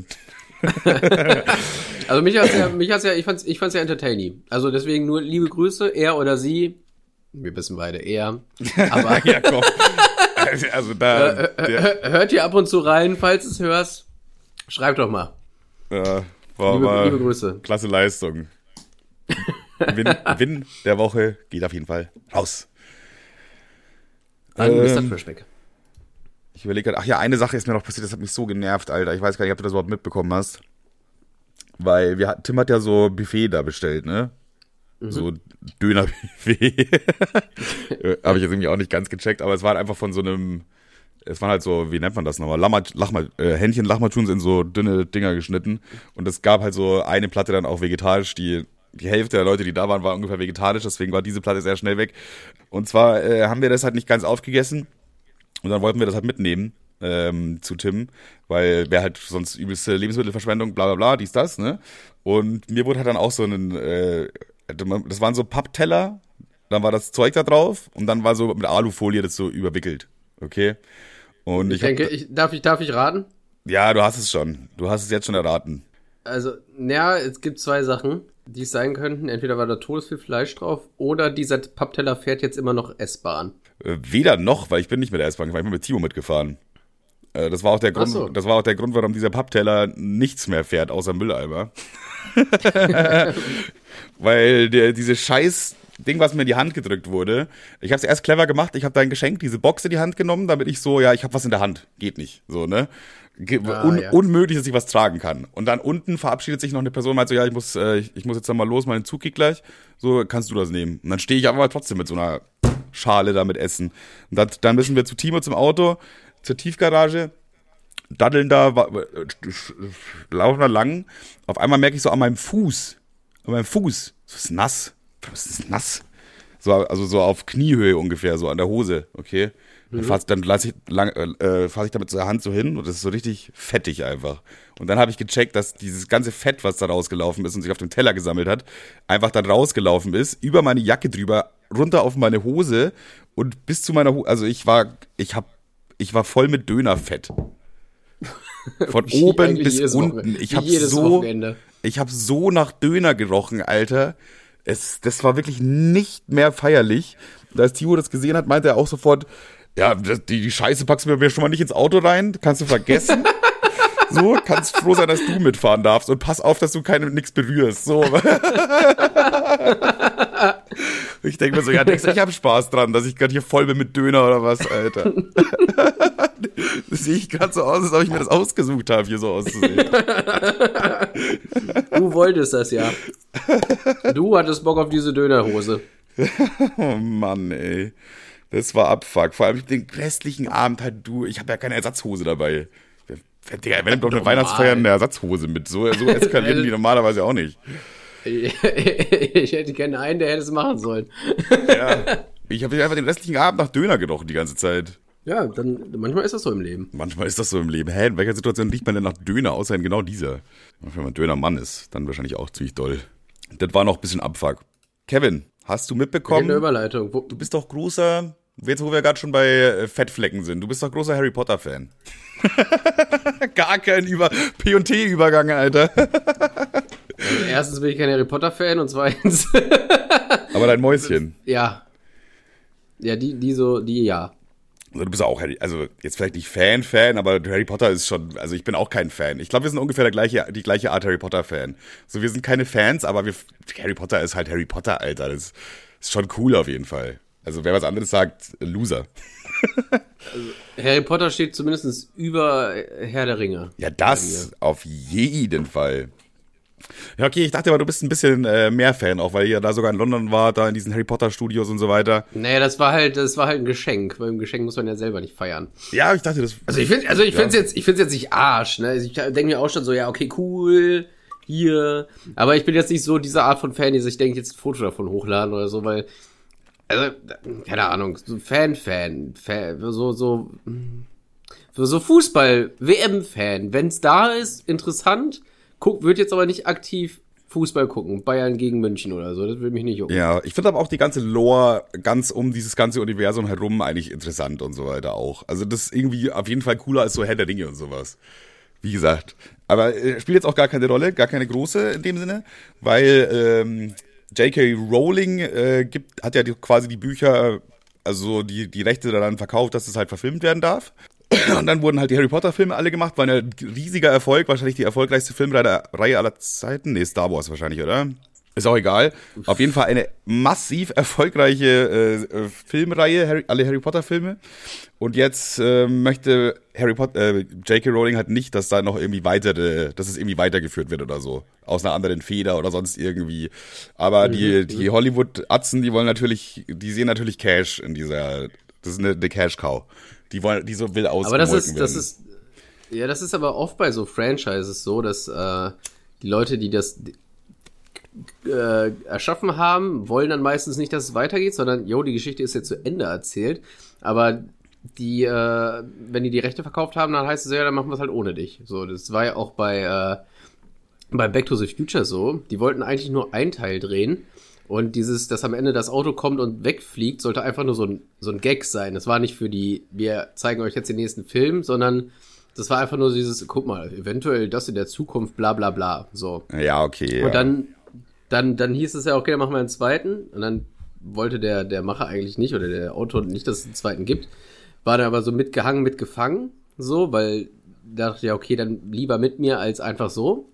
also mich hat's ja, mich hat's ja, ich fand's, ich fand's ja entertaining. Also deswegen nur liebe Grüße, er oder sie. Wir wissen beide, er. Aber Ja, komm. Also da, äh, der, hör- hört ihr ab und zu rein, falls du es hörst. Schreibt doch mal. äh, war, Liebe, war liebe Grüße. klasse Leistung. Win, Win der Woche geht auf jeden Fall raus. Dann Ähm, ist das Flashback. Ich überlege gerade, ach ja, eine Sache ist mir noch passiert, das hat mich so genervt, Alter. Ich weiß gar nicht, ob du das überhaupt mitbekommen hast. Weil wir, hat- Tim hat ja so Buffet da bestellt, ne? So Döner-Buffet. Habe ich jetzt irgendwie auch nicht ganz gecheckt, aber es war halt einfach von so einem, es waren halt so, wie nennt man das nochmal? Lama, Lachma, äh, Hähnchen, Lachmatschun in so dünne Dinger geschnitten. Und es gab halt so eine Platte dann auch vegetarisch, die die Hälfte der Leute, die da waren, war ungefähr vegetarisch, deswegen war diese Platte sehr schnell weg. Und zwar äh, haben wir das halt nicht ganz aufgegessen und dann wollten wir das halt mitnehmen ähm, zu Tim, weil wäre halt sonst übelste Lebensmittelverschwendung, bla bla bla, dies, das, ne? Und mir wurde halt dann auch so ein, äh, das waren so Pappteller, dann war das Zeug da drauf und dann war so mit Alufolie das so überwickelt, okay? Und Ich ich, hab- denke, ich, darf ich, darf ich raten? ja, du hast es schon, du hast es jetzt schon erraten. Also, naja, es gibt zwei Sachen, die es sein könnten. Entweder war da todes viel Fleisch drauf oder dieser Pappteller fährt jetzt immer noch S-Bahn. Äh, Weder noch, weil ich bin nicht mit der S-Bahn gefahren, ich bin mit Timo mitgefahren. Äh, Das war auch der Grund, Ach so. das war auch der Grund, warum dieser Pappteller nichts mehr fährt, außer Mülleimer. Weil der, diese scheiß Ding, was mir in die Hand gedrückt wurde, ich habe es erst clever gemacht, ich habe dein Geschenk, diese Box in die Hand genommen, damit ich so, ja, ich habe was in der Hand, geht nicht, so, ne? Ge Ah, un ja. Unmöglich, dass ich was tragen kann. Und dann unten verabschiedet sich noch eine Person, meint so, ja, ich muss, äh, ich, ich muss jetzt noch mal los, mein Zug geht gleich, so, kannst du das nehmen? Und dann stehe ich aber trotzdem mit so einer Schale da mit Essen. Und dann, dann müssen wir zu Timo zum Auto, zur Tiefgarage, daddeln da, wa- laufen da lang. Auf einmal merke ich so an meinem Fuß, an meinem Fuß, das ist nass. Das ist nass. So, also so auf Kniehöhe ungefähr, so an der Hose, okay? Dann fass, dann lass ich lang, äh, fass ich damit zur Hand so hin und das ist so richtig fettig einfach. Und dann habe ich gecheckt, dass dieses ganze Fett, was da rausgelaufen ist und sich auf dem Teller gesammelt hat, einfach dann rausgelaufen ist, über meine Jacke drüber, runter auf meine Hose und bis zu meiner Hose. Also ich war, ich hab, ich war voll mit Dönerfett. Von Wie oben eigentlich bis jedes unten. Wochenende. Ich Wie habe jedes so, Wochenende. ich habe so nach Döner gerochen, Alter. Es, das war wirklich nicht mehr feierlich. Und als Timo das gesehen hat, meinte er auch sofort, ja, das, die, die Scheiße packst du mir schon mal nicht ins Auto rein, kannst du vergessen. So, kannst froh sein, dass du mitfahren darfst und pass auf, dass du keine nix berührst. So. Ich denke mir so, ja, denkst du, ich habe Spaß dran, dass ich gerade hier voll bin mit Döner oder was, Alter. Das sehe ich gerade so aus, als ob ich mir das ausgesucht habe, hier so auszusehen. Du wolltest das ja. Du hattest Bock auf diese Dönerhose. Oh Mann, ey. Das war Abfuck. Vor allem den restlichen Abend halt du. Ich habe ja keine Ersatzhose dabei. Digga, wer nimmt doch eine Normal. Weihnachtsfeier eine Ersatzhose mit? So, so eskalieren die normalerweise auch nicht. Ich hätte gerne einen, der hätte es machen sollen. Ja. Ich habe einfach den restlichen Abend nach Döner gerochen die ganze Zeit. Ja, dann manchmal ist das so im Leben. Manchmal ist das so im Leben. Hä, in welcher Situation riecht man denn nach Döner, außer in genau dieser? Wenn man Dönermann ist, dann wahrscheinlich auch ziemlich doll. Das war noch ein bisschen Abfuck. Kevin, hast du Eine mitbekommen? Überleitung. Wo, Du bist doch großer, jetzt wo wir gerade schon bei äh, Fettflecken sind, du bist doch großer Harry Potter Fan. Gar kein Über P und T-Übergang, Alter. erstens bin ich kein Harry Potter Fan und zweitens Aber dein Mäuschen. ja. Ja, die, die so, die ja. Also du bist auch Harry, also jetzt vielleicht nicht Fan, Fan, aber Harry Potter ist schon, also ich bin auch kein Fan. Ich glaube, wir sind ungefähr der gleiche, die gleiche Art Harry Potter Fan. So, wir sind keine Fans, aber wir, Harry Potter ist halt Harry Potter, Alter. Das ist schon cool auf jeden Fall. Also wer was anderes sagt, Loser. Harry Potter steht zumindest über Herr der Ringe. Ja, das auf jeden Fall. Ja, okay, ich dachte aber, du bist ein bisschen äh, mehr Fan, auch weil ihr da sogar in London war, da in diesen Harry Potter Studios und so weiter. Nee, das war halt, das war halt ein Geschenk. Beim Geschenk muss man ja selber nicht feiern. Ja, ich dachte, das... Also ich finde, also ich ja. finde jetzt, ich finde jetzt nicht Arsch, ne? Also ich denke mir auch schon so, ja, okay, cool, hier. Aber ich bin jetzt nicht so diese Art von Fan, die sich denkt, jetzt ein Foto davon hochladen oder so, weil, also, keine Ahnung, so Fan-Fan, Fan, so, so, so Fußball-W M-Fan. Wenn's da ist, interessant. Guck, wird jetzt aber nicht aktiv Fußball gucken. Bayern gegen München oder so. Das will mich nicht jucken. Ja, ich finde aber auch die ganze Lore ganz um dieses ganze Universum herum eigentlich interessant und so weiter auch. Also das ist irgendwie auf jeden Fall cooler als so Herr der Dinge und sowas. Wie gesagt. Aber äh, spielt jetzt auch gar keine Rolle, gar keine große in dem Sinne, weil ähm, J K. Rowling äh, gibt, hat ja die, quasi die Bücher, also die, die Rechte daran verkauft, dass es halt verfilmt werden darf. Und dann wurden halt die Harry Potter Filme alle gemacht, war ein riesiger Erfolg, wahrscheinlich die erfolgreichste Filmreihe aller Zeiten. Nee, Star Wars wahrscheinlich, oder? Ist auch egal. Auf jeden Fall eine massiv erfolgreiche äh, Filmreihe, Harry, alle Harry Potter Filme. Und jetzt äh, möchte Harry Potter, äh, J K. Rowling halt nicht, dass da noch irgendwie weitere, dass es irgendwie weitergeführt wird oder so. Aus einer anderen Feder oder sonst irgendwie. Aber mhm. die, die Hollywood-Atzen, die wollen natürlich, die sehen natürlich Cash in dieser, das ist eine, eine Cash-Cow. Die wollen, die so will ausgemolken Aber das ist, werden. das ist, ja, das ist aber oft bei so Franchises so, dass äh, die Leute, die das äh, erschaffen haben, wollen dann meistens nicht, dass es weitergeht, sondern, jo, die Geschichte ist jetzt zu Ende erzählt. Aber die, äh, wenn die die Rechte verkauft haben, dann heißt es ja, dann machen wir es halt ohne dich. So, das war ja auch bei äh, bei Back to the Future so. Die wollten eigentlich nur einen Teil drehen. Und dieses, dass am Ende das Auto kommt und wegfliegt, sollte einfach nur so ein, so ein Gag sein. Das war nicht für die, wir zeigen euch jetzt den nächsten Film, sondern das war einfach nur dieses, guck mal, eventuell das in der Zukunft, bla bla bla. So. Ja, okay. Und ja. dann, dann, dann hieß es ja, okay, dann machen wir einen zweiten. Und dann wollte der, der Macher eigentlich nicht, oder der Autor nicht, dass es einen zweiten gibt. War dann aber so mitgehangen, mitgefangen, so, weil dachte ja, okay, dann lieber mit mir als einfach so.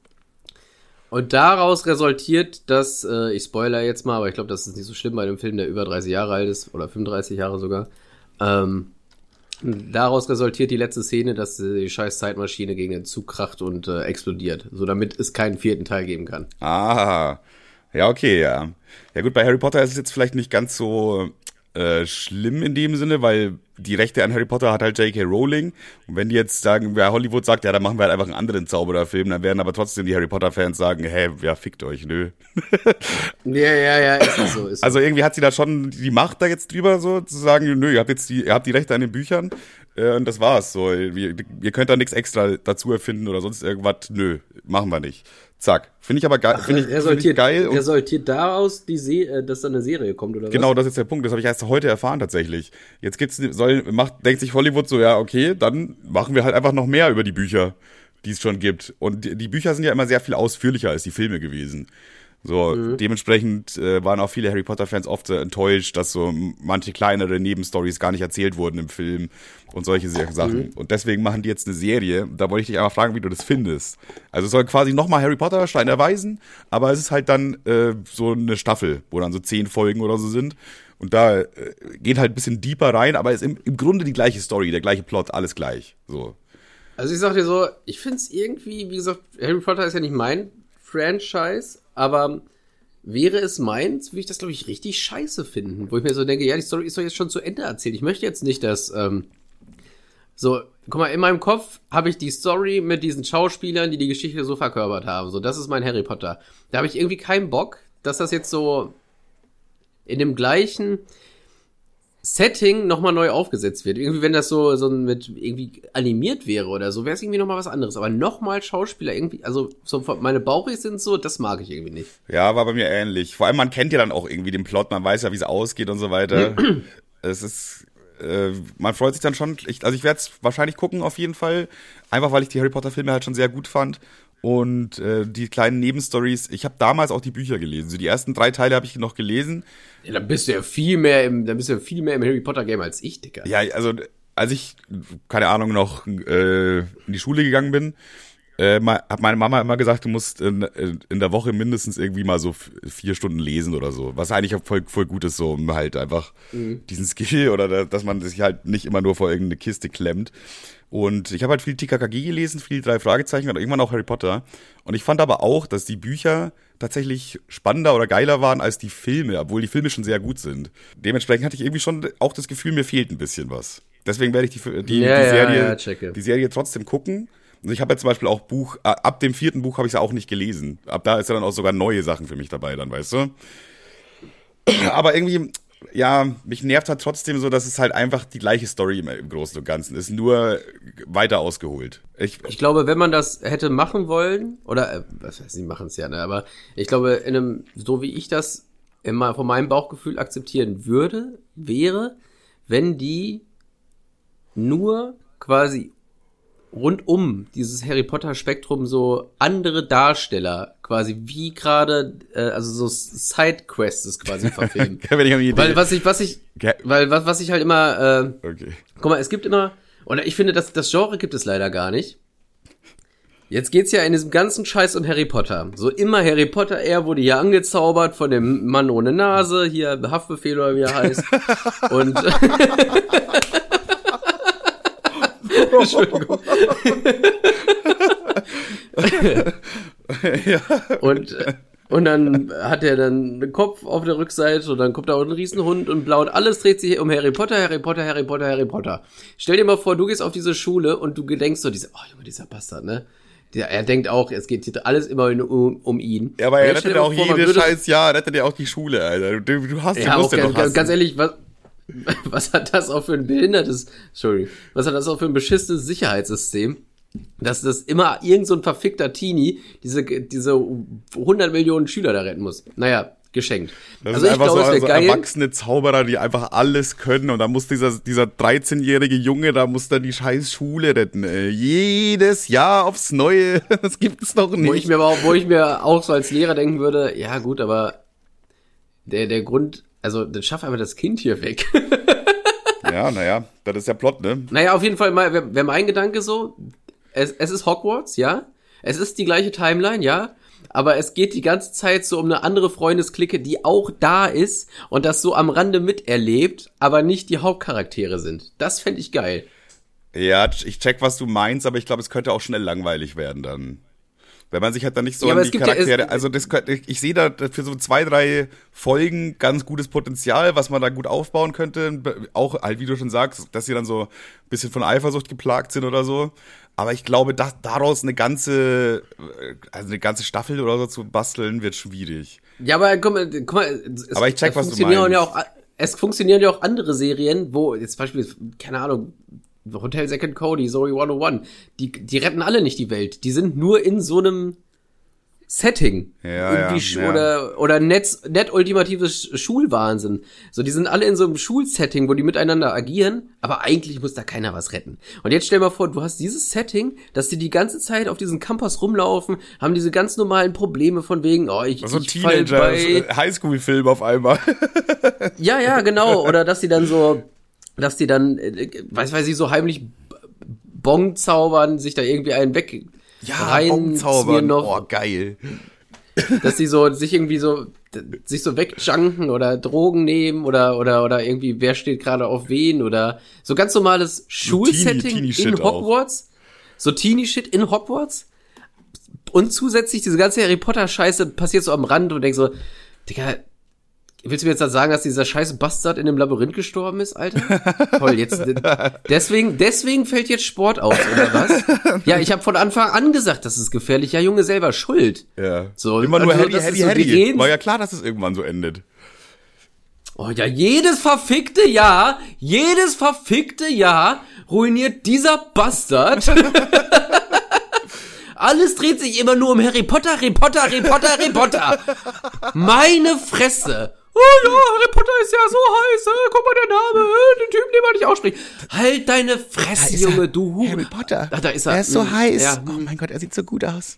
Und daraus resultiert, dass, äh, ich spoiler jetzt mal, aber ich glaube, das ist nicht so schlimm bei einem Film, der über dreißig Jahre alt ist, oder fünfunddreißig Jahre sogar, ähm, daraus resultiert die letzte Szene, dass die scheiß Zeitmaschine gegen den Zug kracht und äh, explodiert, so damit es keinen vierten Teil geben kann. Ah, ja, okay, ja. Ja gut, bei Harry Potter ist es jetzt vielleicht nicht ganz so äh, schlimm in dem Sinne, weil die Rechte an Harry Potter hat halt J K. Rowling. Und wenn die jetzt sagen, wer Hollywood sagt, ja, dann machen wir halt einfach einen anderen Zaubererfilm, dann werden aber trotzdem die Harry Potter-Fans sagen, hä, ja, fickt euch, nö. Ja, ja, ja, ist es so. Ist also irgendwie hat sie da schon die Macht da jetzt drüber, so zu sagen, nö, ihr habt jetzt die, ihr habt die Rechte an den Büchern äh, und das war's. So, ihr, ihr könnt da nichts extra dazu erfinden oder sonst irgendwas, nö, machen wir nicht. Zack. Finde ich aber geil. Finde ich, find ich geil. Er resultiert daraus, die Se- äh, dass da eine Serie kommt, oder was? Genau, das ist der Punkt. Das habe ich erst heute erfahren tatsächlich. Jetzt gibt's, soll, macht, denkt sich Hollywood so, ja, okay, dann machen wir halt einfach noch mehr über die Bücher, die es schon gibt. Und die, die Bücher sind ja immer sehr viel ausführlicher als die Filme gewesen. So, mhm. dementsprechend äh, waren auch viele Harry Potter-Fans oft äh, enttäuscht, dass so manche kleinere Nebenstories gar nicht erzählt wurden im Film und solche Sachen. Mhm. Und deswegen machen die jetzt eine Serie. Da wollte ich dich einfach fragen, wie du das findest. Also es soll quasi nochmal Harry Potter Stein der Weisen, aber es ist halt dann äh, so eine Staffel, wo dann so zehn Folgen oder so sind. Und da äh, geht halt ein bisschen deeper rein, aber ist im, im Grunde die gleiche Story, der gleiche Plot, alles gleich. So. Also ich sag dir so, ich find's irgendwie, wie gesagt, Harry Potter ist ja nicht mein Franchise, aber wäre es meins, würde ich das, glaube ich, richtig scheiße finden. Wo ich mir so denke, ja, die Story ist doch jetzt schon zu Ende erzählt. Ich möchte jetzt nicht, dass, ähm, so, guck mal, in meinem Kopf habe ich die Story mit diesen Schauspielern, die die Geschichte so verkörpert haben. So, das ist mein Harry Potter. Da habe ich irgendwie keinen Bock, dass das jetzt so in dem gleichen Setting nochmal neu aufgesetzt wird. Irgendwie, wenn das so, so mit irgendwie animiert wäre oder so, wäre es irgendwie nochmal was anderes. Aber nochmal Schauspieler irgendwie, also so meine Bauchis sind so, das mag ich irgendwie nicht. Ja, war bei mir ähnlich. Vor allem, man kennt ja dann auch irgendwie den Plot, man weiß ja, wie es ausgeht und so weiter. Es ist, äh, man freut sich dann schon, ich, also ich werde es wahrscheinlich gucken auf jeden Fall, einfach weil ich die Harry Potter Filme halt schon sehr gut fand. Und äh, die kleinen Nebenstories, ich habe damals auch die Bücher gelesen. So die ersten drei Teile habe ich noch gelesen. Ja, dann bist du ja viel mehr im, dann bist du ja viel mehr im Harry Potter Game als ich, Digga. Ja, also als ich, keine Ahnung, noch äh, in die Schule gegangen bin, Äh, hat meine Mama immer gesagt, du musst in, in der Woche mindestens irgendwie mal so vier Stunden lesen oder so. Was eigentlich auch voll, voll gut ist, so um halt einfach mhm. diesen Skill oder dass man sich halt nicht immer nur vor irgendeine Kiste klemmt. Und ich habe halt viel T K K G gelesen, viel drei Fragezeichen und irgendwann auch Harry Potter. Und ich fand aber auch, dass die Bücher tatsächlich spannender oder geiler waren als die Filme, obwohl die Filme schon sehr gut sind. Dementsprechend hatte ich irgendwie schon auch das Gefühl, mir fehlt ein bisschen was. Deswegen werde ich die, die, ja, die, Serie, ja, ja, die Serie trotzdem gucken. Also ich habe ja zum Beispiel auch Buch, ab dem vierten Buch habe ich es ja auch nicht gelesen. Ab da ist ja dann auch sogar neue Sachen für mich dabei dann, weißt du? Aber irgendwie, ja, mich nervt halt trotzdem so, dass es halt einfach die gleiche Story im, im Großen und Ganzen ist, nur weiter ausgeholt. Ich, ich glaube, wenn man das hätte machen wollen, oder, äh, was heißt, sie machen es ja, ne, aber ich glaube, in einem, so wie ich das immer von meinem Bauchgefühl akzeptieren würde, wäre, wenn die nur quasi rund um dieses Harry Potter Spektrum so andere Darsteller quasi wie gerade äh, also so Sidequests quasi verfilmen. Wenn ich eine Idee. Weil was ich was ich okay. weil was was ich halt immer äh, okay. Guck mal, es gibt immer oder ich finde, das das Genre gibt es leider gar nicht. Jetzt geht's ja in diesem ganzen Scheiß um Harry Potter. So immer Harry Potter, er wurde hier angezaubert von dem Mann ohne Nase, hier Haftbefehl oder wie er heißt. Und Entschuldigung. ja. Und, und dann hat er dann einen Kopf auf der Rückseite und dann kommt da auch ein Riesenhund und blau und alles dreht sich um Harry Potter, Harry Potter, Harry Potter, Harry Potter. Stell dir mal vor, du gehst auf diese Schule und du gedenkst so, diese, oh Junge, dieser Bastard, ne? Der, er denkt auch, es geht hier alles immer um, um ihn. Ja, aber er rettet ja auch jedes scheiß Jahr, rettet ja auch die Schule, Alter. Du, du hast, ja, du musst auch ja ganz, noch hassen. Ganz ehrlich, was, was hat das auch für ein behindertes, Entschuldigung, was hat das auch für ein beschissenes Sicherheitssystem, dass das immer irgend so ein verfickter Teenie diese, diese hundert Millionen Schüler da retten muss. Naja, geschenkt. Das also ist ich einfach glaube, so, es wäre so geil. Erwachsene Zauberer, die einfach alles können und da muss dieser, dieser dreizehnjährige Junge, da muss dann die scheiß Schule retten. Ey. Jedes Jahr aufs Neue. Das gibt es noch nicht. Wo ich mir aber auch, wo ich mir auch so als Lehrer denken würde, ja gut, aber der, der Grund, also dann schaff einfach das Kind hier weg. Ja, naja, das ist der Plot, ne? Naja, auf jeden Fall mal, wäre wär mein Gedanke so, es, es ist Hogwarts, ja, es ist die gleiche Timeline, ja, aber es geht die ganze Zeit so um eine andere Freundesklicke, die auch da ist und das so am Rande miterlebt, aber nicht die Hauptcharaktere sind. Das fände ich geil. Ja, ich check, was du meinst, aber ich glaube, es könnte auch schnell langweilig werden dann. Wenn man sich halt dann nicht so ja, an die Charaktere, ja, also das könnte, ich sehe da für so zwei, drei Folgen ganz gutes Potenzial, was man da gut aufbauen könnte. Auch halt, wie du schon sagst, dass sie dann so ein bisschen von Eifersucht geplagt sind oder so. Aber ich glaube, dass daraus eine ganze, also eine ganze Staffel oder so zu basteln, wird schwierig. Ja, aber guck mal, guck mal es, aber ich check, es was du meinst. meinst. Ja auch, es funktionieren ja auch andere Serien, wo jetzt beispielsweise, keine Ahnung, Hotel Second Cody, Zoe hundertundeins, die, die retten alle nicht die Welt. Die sind nur in so einem Setting. Ja, irgendwie ja, oder, ja. oder net, net ultimatives Schulwahnsinn. So, die sind alle in so einem Schulsetting, wo die miteinander agieren, aber eigentlich muss da keiner was retten. Und jetzt stell dir mal vor, du hast dieses Setting, dass die die ganze Zeit auf diesem Campus rumlaufen, haben diese ganz normalen Probleme von wegen, oh, ich, so ich fall Teenager, bei... Highschool-Film auf einmal. Ja, ja, genau. Oder dass die dann so, dass die dann, äh, weiß weiß ich, so heimlich Bong zaubern, sich da irgendwie einen weg ja, Bong zaubern, noch, oh, geil. Dass die so, sich irgendwie so, sich so wegjunken oder Drogen nehmen oder, oder, oder irgendwie, wer steht gerade auf wen oder so ganz normales Schulsetting in Hogwarts. Auch. So Teenie-Shit in Hogwarts. Und zusätzlich diese ganze Harry Potter-Scheiße passiert so am Rand und denkst so, Digga, willst du mir jetzt sagen, dass dieser scheiß Bastard in dem Labyrinth gestorben ist, Alter? Toll, jetzt deswegen deswegen fällt jetzt Sport aus, oder was? Ja, ich habe von Anfang an gesagt, das ist gefährlich. Ja, Junge, selber schuld. Ja. So, immer nur also, Harry, Harry, so, Harry. War ja klar, dass es irgendwann so endet. Oh ja, jedes verfickte Jahr, jedes verfickte Jahr ruiniert dieser Bastard. Alles dreht sich immer nur um Harry Potter, Harry Potter, Harry Potter, Harry Potter. Meine Fresse. Oh ja, Harry Potter ist ja so heiß. Äh, guck mal, der Name, äh, den Typen, den man nicht ausspricht. Halt deine Fresse, Junge, du Hure. Harry Potter. Ach, da ist er. Er ist so hm, heiß. Ja. Oh mein Gott, er sieht so gut aus.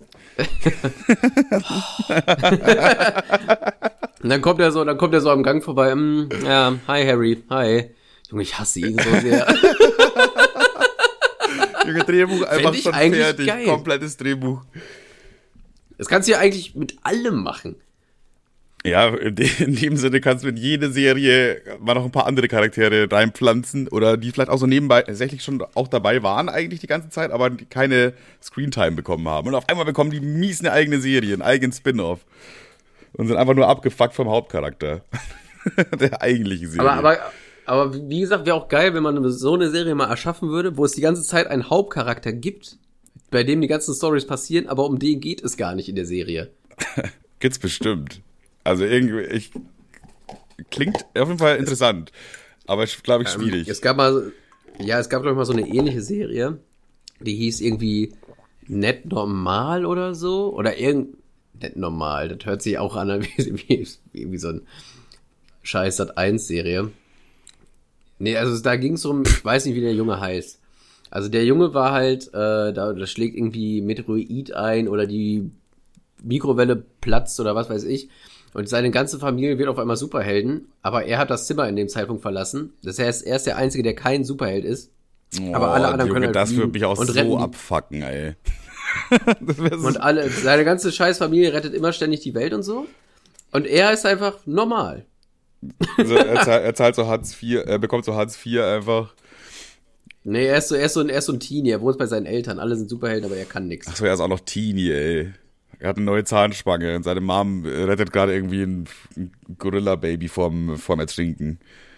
Und dann kommt er so, dann kommt er so am Gang vorbei. Mm, ja, hi Harry, hi. Junge, ich hasse ihn so sehr. Junge, Drehbuch einfach schon fertig. Geil. Komplettes Drehbuch. Das kannst du ja eigentlich mit allem machen. Ja, in, de, in dem Sinne kannst du in jede Serie mal noch ein paar andere Charaktere reinpflanzen oder die vielleicht auch so nebenbei tatsächlich schon auch dabei waren eigentlich die ganze Zeit, aber keine Screentime bekommen haben. Und auf einmal bekommen die mies eine eigene Serie, einen eigenen Spin-Off. Und sind einfach nur abgefuckt vom Hauptcharakter. Der eigentliche Serie. Aber, aber, aber wie gesagt, wäre auch geil, wenn man so eine Serie mal erschaffen würde, wo es die ganze Zeit einen Hauptcharakter gibt, bei dem die ganzen Storys passieren, aber um den geht es gar nicht in der Serie. Gibt's bestimmt. Also irgendwie, ich, klingt auf jeden Fall interessant, aber ich glaube ich schwierig. Ähm, es gab mal, ja, es gab glaube ich mal so eine ähnliche Serie, die hieß irgendwie Nett Normal oder so, oder irgend, Nett Normal, das hört sich auch an wie, wie, wie so ein scheiß Sat eins Serie. Nee, also da ging es um, ich weiß nicht, wie der Junge heißt. Also der Junge war halt, äh, da, da schlägt irgendwie Meteoroid ein oder die Mikrowelle platzt oder was weiß ich. Und seine ganze Familie wird auf einmal Superhelden, aber er hat das Zimmer in dem Zeitpunkt verlassen. Das heißt, er ist der Einzige, der kein Superheld ist. Oh, aber alle anderen Junge, können halt das würde mich auch so die. abfucken, ey. Das so und alle, seine ganze Scheißfamilie rettet immer ständig die Welt und so. Und er ist einfach normal. Also er, zahlt, er zahlt so Hartz vier, er bekommt so Hartz vier einfach. Nee, er ist so, er ist so ein, er ist so ein Teenie, er wohnt bei seinen Eltern, alle sind Superhelden, aber er kann nichts. Achso, er ist auch noch Teenie, ey. Er hat eine neue Zahnspange und seine Mom rettet gerade irgendwie ein Gorilla-Baby vorm, vorm Ertrinken.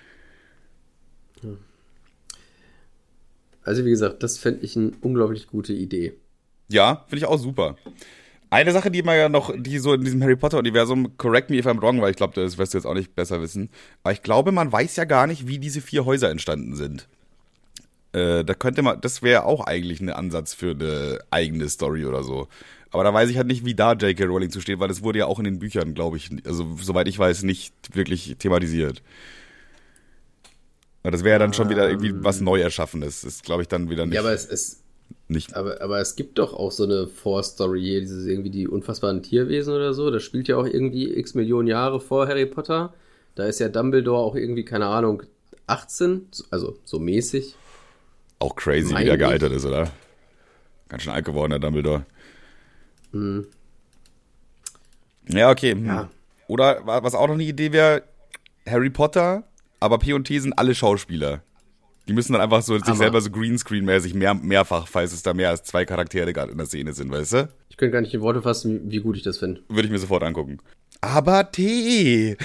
Also wie gesagt, das fände ich eine unglaublich gute Idee. Ja, finde ich auch super. Eine Sache, die man ja noch, die so in diesem Harry Potter-Universum, correct me if I'm wrong, weil ich glaube, das wirst du jetzt auch nicht besser wissen, aber ich glaube, man weiß ja gar nicht, wie diese vier Häuser entstanden sind. Äh, da könnte man, das wäre auch eigentlich ein Ansatz für eine eigene Story oder so. Aber da weiß ich halt nicht, wie da J K. Rowling zu steht, weil das wurde ja auch in den Büchern, glaube ich, also soweit ich weiß, nicht wirklich thematisiert. Und das wäre ja dann schon wieder irgendwie was Neu-Erschaffenes. Das ist, glaube ich, dann wieder nicht. Ja, aber es ist nicht. Aber, aber es gibt doch auch so eine Vorstory hier, dieses irgendwie die unfassbaren Tierwesen oder so. Das spielt ja auch irgendwie x Millionen Jahre vor Harry Potter. Da ist ja Dumbledore auch irgendwie, keine Ahnung, achtzehn, also so mäßig. Auch crazy, wie der gealtert ist, oder? Ganz schön alt geworden, der Dumbledore. Mhm. Ja, okay. Ja. Oder was auch noch eine Idee wäre, Harry Potter, aber P und T sind alle Schauspieler. Die müssen dann einfach so sich selber so Greenscreen-mäßig mehr, mehrfach, falls es da mehr als zwei Charaktere gerade in der Szene sind, weißt du? Ich könnte gar nicht in Worte fassen, wie gut ich das finde. Würde ich mir sofort angucken. Aber T.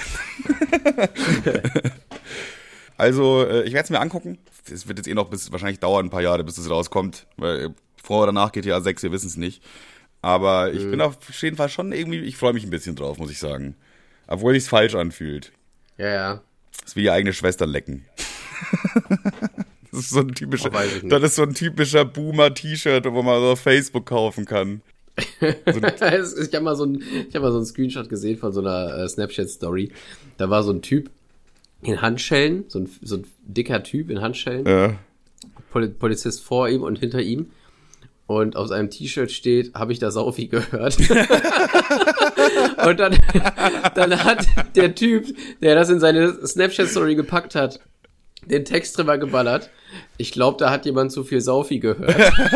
Also, ich werde es mir angucken. Es wird jetzt eh noch bis, wahrscheinlich dauern ein paar Jahre, bis es rauskommt. Weil vor oder nach G T A sechs, wir wissen es nicht. Aber ich mhm. bin auf jeden Fall schon irgendwie, ich freue mich ein bisschen drauf, muss ich sagen. Obwohl sich's falsch anfühlt. Ja, ja. Das ist wie die eigene Schwester lecken. Das ist so ein typischer, oh, das ist so ein typischer Boomer-T-Shirt, wo man so auf Facebook kaufen kann. So ich habe mal, so ein, ich hab mal so einen Screenshot gesehen von so einer äh, Snapchat-Story. Da war so ein Typ in Handschellen, so ein, so ein dicker Typ in Handschellen. Ja. Pol- Polizist vor ihm und hinter ihm. Und auf seinem T-Shirt steht, habe ich da Saufi gehört. Und dann, dann hat der Typ, der das in seine Snapchat-Story gepackt hat, den Text drüber geballert. Ich glaube, da hat jemand zu viel Saufi gehört.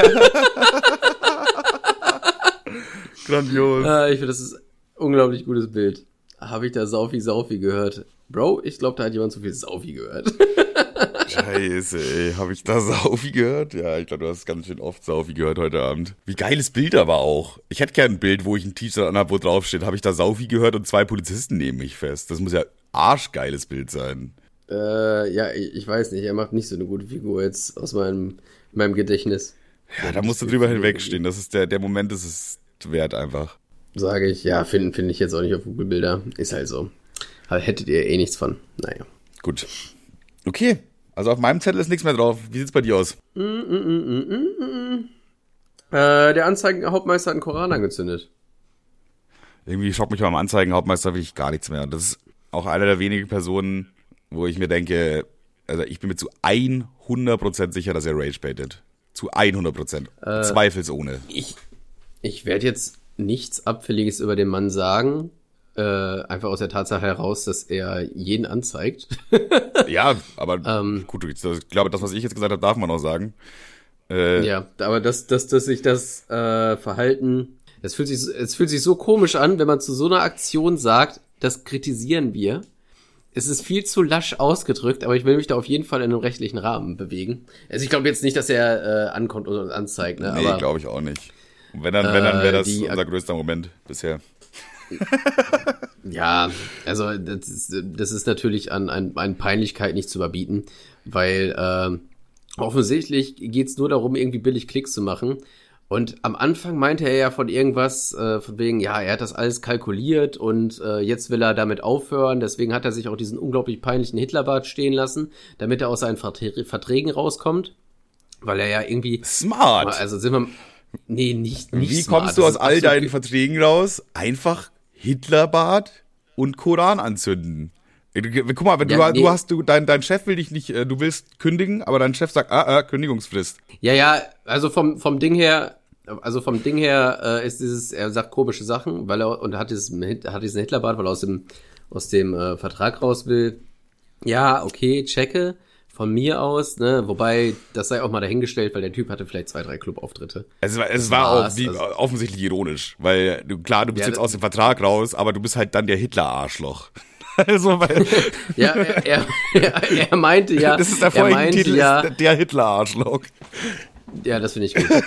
Grandios. Äh, ich finde, das ist ein unglaublich gutes Bild. Habe ich da Saufi, Saufi gehört? Bro, ich glaube, da hat jemand zu viel Saufi gehört. Scheiße, ey. Habe ich da Saufi gehört? Ja, ich glaube, du hast ganz schön oft Saufi gehört heute Abend. Wie geiles Bild aber auch. Ich hätte gern ein Bild, wo ich ein T-Shirt anhabe, wo drauf steht, habe ich da Saufi gehört und zwei Polizisten nehmen mich fest. Das muss ja arschgeiles Bild sein. Äh, ja, ich, ich weiß nicht. Er macht nicht so eine gute Figur jetzt aus meinem, meinem Gedächtnis. Ja, da musst du drüber hinwegstehen. Das ist der, der Moment, das ist wert einfach. Sage ich, ja, finde find ich jetzt auch nicht auf Google Bilder. Ist halt so. Aber hättet ihr eh nichts von. Naja. Gut. Okay. Also auf meinem Zettel ist nichts mehr drauf. Wie sieht's bei dir aus? Mm, mm, mm, mm, mm. Äh, der Anzeigenhauptmeister hat einen Koran angezündet. Irgendwie schockt mich beim Anzeigenhauptmeister wirklich gar nichts mehr. Das ist auch eine der wenigen Personen, wo ich mir denke, also ich bin mir zu hundert Prozent sicher, dass er Rage baitet. Zu hundert Prozent. Äh, Zweifelsohne. Ich, ich werde jetzt nichts Abfälliges über den Mann sagen. Äh, einfach aus der Tatsache heraus, dass er jeden anzeigt. Ja, aber ähm, gut, ich glaube, das, was ich jetzt gesagt habe, darf man auch sagen. Äh, Ja, aber dass, dass, dass sich das äh, Verhalten, es fühlt sich, es fühlt sich so komisch an, wenn man zu so einer Aktion sagt, das kritisieren wir. Es ist viel zu lasch ausgedrückt, aber ich will mich da auf jeden Fall in einem rechtlichen Rahmen bewegen. Also ich glaube jetzt nicht, dass er äh, ankommt und uns anzeigt, ne? Nee, aber glaube ich auch nicht. Und wenn dann, wenn dann wäre das äh, die, unser größter Moment bisher. Ja, also das ist, das ist natürlich an, an, an Peinlichkeit nicht zu überbieten, weil äh, offensichtlich geht's nur darum, irgendwie billig Klicks zu machen. Und am Anfang meinte er ja von irgendwas, äh, von wegen, ja, er hat das alles kalkuliert und äh, jetzt will er damit aufhören. Deswegen hat er sich auch diesen unglaublich peinlichen Hitlerbart stehen lassen, damit er aus seinen Verträ- Verträgen rauskommt. Weil er ja irgendwie... Smart! Also sind wir... Nee, nicht, nicht Wie smart. kommst du Das aus ist all absolut deinen ge- Verträgen raus? Einfach Hitlerbart und Koran anzünden. Guck mal, wenn Ja, du, nee. du hast, du, dein, dein Chef will dich nicht, äh, du willst kündigen, aber dein Chef sagt, ah, ah, Kündigungsfrist. Ja, ja, also vom, vom Ding her... Also vom Ding her äh, ist dieses, er sagt komische Sachen, weil er und hat dieses hat diesen Hitlerbart, weil er aus dem aus dem äh, Vertrag raus will. Ja, okay, checke von mir aus, ne, wobei das sei auch mal dahingestellt, weil der Typ hatte vielleicht zwei, drei Clubauftritte. Es war, es Das war auch war's, wie, also- offensichtlich ironisch, weil du, klar, du bist Ja, jetzt das- aus dem Vertrag raus, aber du bist halt dann der Hitler-Arschloch. Also, weil, Ja, er, er, er, er meinte ja, das ist der er meinte Folgentitel, ja, ist der Hitler-Arschloch. ja, das finde ich gut.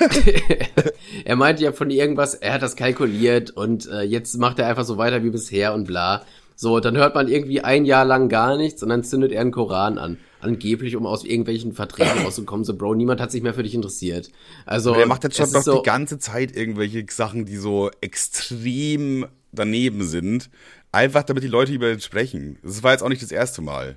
Er meinte ja von irgendwas, er hat das kalkuliert und äh, jetzt macht er einfach so weiter wie bisher und bla. So, dann hört man irgendwie ein Jahr lang gar nichts und dann zündet er einen Koran an. Angeblich, um aus irgendwelchen Verträgen rauszukommen. So, Bro, niemand hat sich mehr für dich interessiert. Also, Der macht jetzt schon es doch ist so, die ganze Zeit irgendwelche Sachen, die so extrem daneben sind. Einfach, damit die Leute über ihn sprechen. Das war jetzt auch nicht das erste Mal.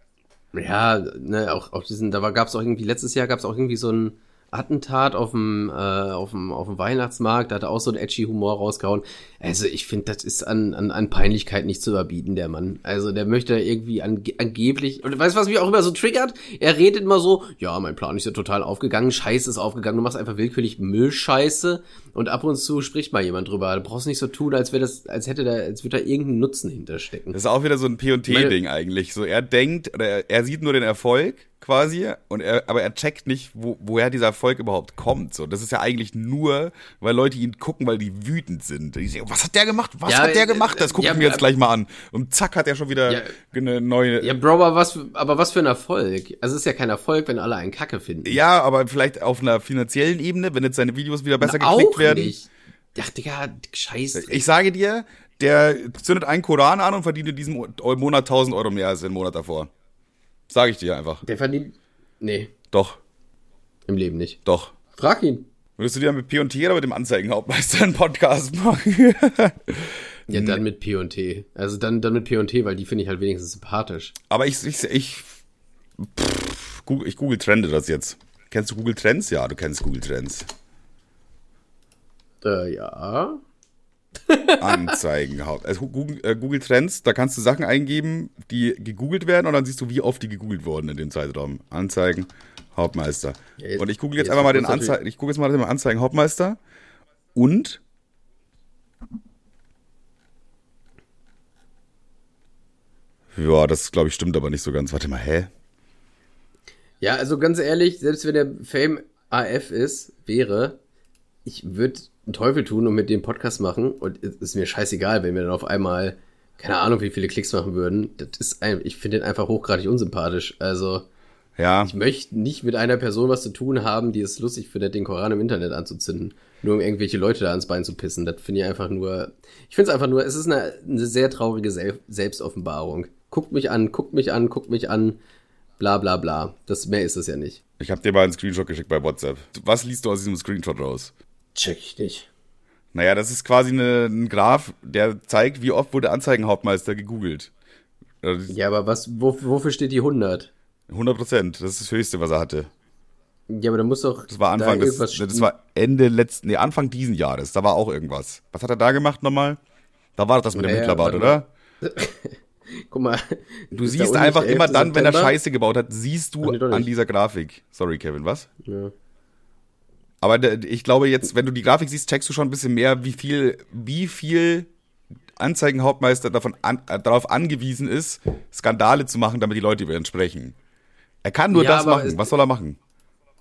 Ja, ne, auch, auch diesen, da gab es auch irgendwie, letztes Jahr gab es auch irgendwie so ein Attentat auf dem, äh, auf dem, auf dem Weihnachtsmarkt, da hat er auch so einen edgy Humor rausgehauen. Also ich finde, das ist an, an, an Peinlichkeit nicht zu überbieten, der Mann. Also der möchte irgendwie ange angeblich, und weißt du, was mich auch immer so triggert? Er redet immer so, ja, mein Plan ist ja total aufgegangen, Scheiße ist aufgegangen, du machst einfach willkürlich Müllscheiße und ab und zu spricht mal jemand drüber. Du brauchst nicht so tun, als wäre das, als hätte da, als würde da irgendein Nutzen hinterstecken. Das ist auch wieder so ein P und T-Ding eigentlich. So, er denkt, oder er, er sieht nur den Erfolg quasi, und er, aber er checkt nicht, wo, woher dieser Erfolg überhaupt kommt. So, das ist ja eigentlich nur, weil Leute ihn gucken, weil die wütend sind. Die sagen, was hat der gemacht? Was Ja, hat der äh, gemacht? Das gucke ja, ich mir jetzt äh, gleich mal an. Und zack, hat er schon wieder Ja. eine neue. Ja, Bro, aber was, für, aber was für ein Erfolg? Also es ist ja kein Erfolg, wenn alle einen Kacke finden. Ja, aber vielleicht auf einer finanziellen Ebene, wenn jetzt seine Videos wieder besser Na, geklickt auch werden. nicht. Ach, Digga, scheiße. Ich sage dir, der zündet einen Koran an und verdient in diesem Monat tausend Euro mehr als im Monat davor. Sage ich dir einfach. Der verdient... Nee, Doch, im Leben nicht. doch. Frag ihn. Würdest du dir mit P und T oder mit dem Anzeigenhauptmeister einen Podcast machen? Ja, dann mit P und T. Also dann, dann mit P und T, weil die finde ich halt wenigstens sympathisch. Aber ich, ich, ich, pff, Google, ich Google Trende das jetzt. Kennst du Google Trends? Ja, du kennst Google Trends. Äh, ja. Anzeigenhaupt. Also Google, äh, Google Trends, da kannst du Sachen eingeben, die gegoogelt werden und dann siehst du, wie oft die gegoogelt wurden in dem Zeitraum. Anzeigen Hauptmeister. Ja, jetzt- und ich google jetzt, jetzt einfach mal den muss natürlich- Anzeigen, ich gucke jetzt mal den Anzeigen Hauptmeister und ja, das glaube ich stimmt aber nicht so ganz. Warte mal, hä? Ja, also ganz ehrlich, selbst wenn der Fame A F ist, wäre, ich würde einen Teufel tun und mit dem Podcast machen und es ist mir scheißegal, wenn wir dann auf einmal, keine Ahnung, wie viele Klicks machen würden. Das ist ein, ich finde den einfach hochgradig unsympathisch. Also, Ja, ich möchte nicht mit einer Person was zu tun haben, die es lustig findet, den Koran im Internet anzuzünden. Nur um irgendwelche Leute da ans Bein zu pissen. Das finde ich einfach nur, ich finde es einfach nur, es ist eine, eine sehr traurige Sel Selbstoffenbarung. Guckt mich an, guckt mich an, guckt mich an, bla bla bla. Das, mehr ist es ja nicht. ich habe dir mal einen Screenshot geschickt bei WhatsApp. Was liest du aus diesem Screenshot raus? Check ich nicht. Naja, das ist quasi eine, ein Graph, der zeigt, wie oft wurde Anzeigenhauptmeister gegoogelt. Also Ja, aber was, wo, wofür steht die hundert? hundert Prozent, das ist das Höchste, was er hatte. Ja, aber da muss doch Das war Anfang, da des, irgendwas das war Ende letzten, nee, Anfang diesen Jahres, da war auch irgendwas. Was hat er da gemacht nochmal? Da war das mit dem Naja, Hitlerbart, warte oder? Guck mal. Du ist siehst da einfach unten immer elfter dann, wenn er September? Scheiße gebaut hat, siehst du Ach, nee, doch an nicht. dieser Grafik. Sorry, Kevin, was? Ja. Aber der, ich glaube jetzt, wenn du die Grafik siehst, checkst du schon ein bisschen mehr, wie viel, wie viel Anzeigenhauptmeister davon an, äh, darauf angewiesen ist, Skandale zu machen, damit die Leute über ihn sprechen. Er kann nur Ja, das aber machen. es- Was soll er machen?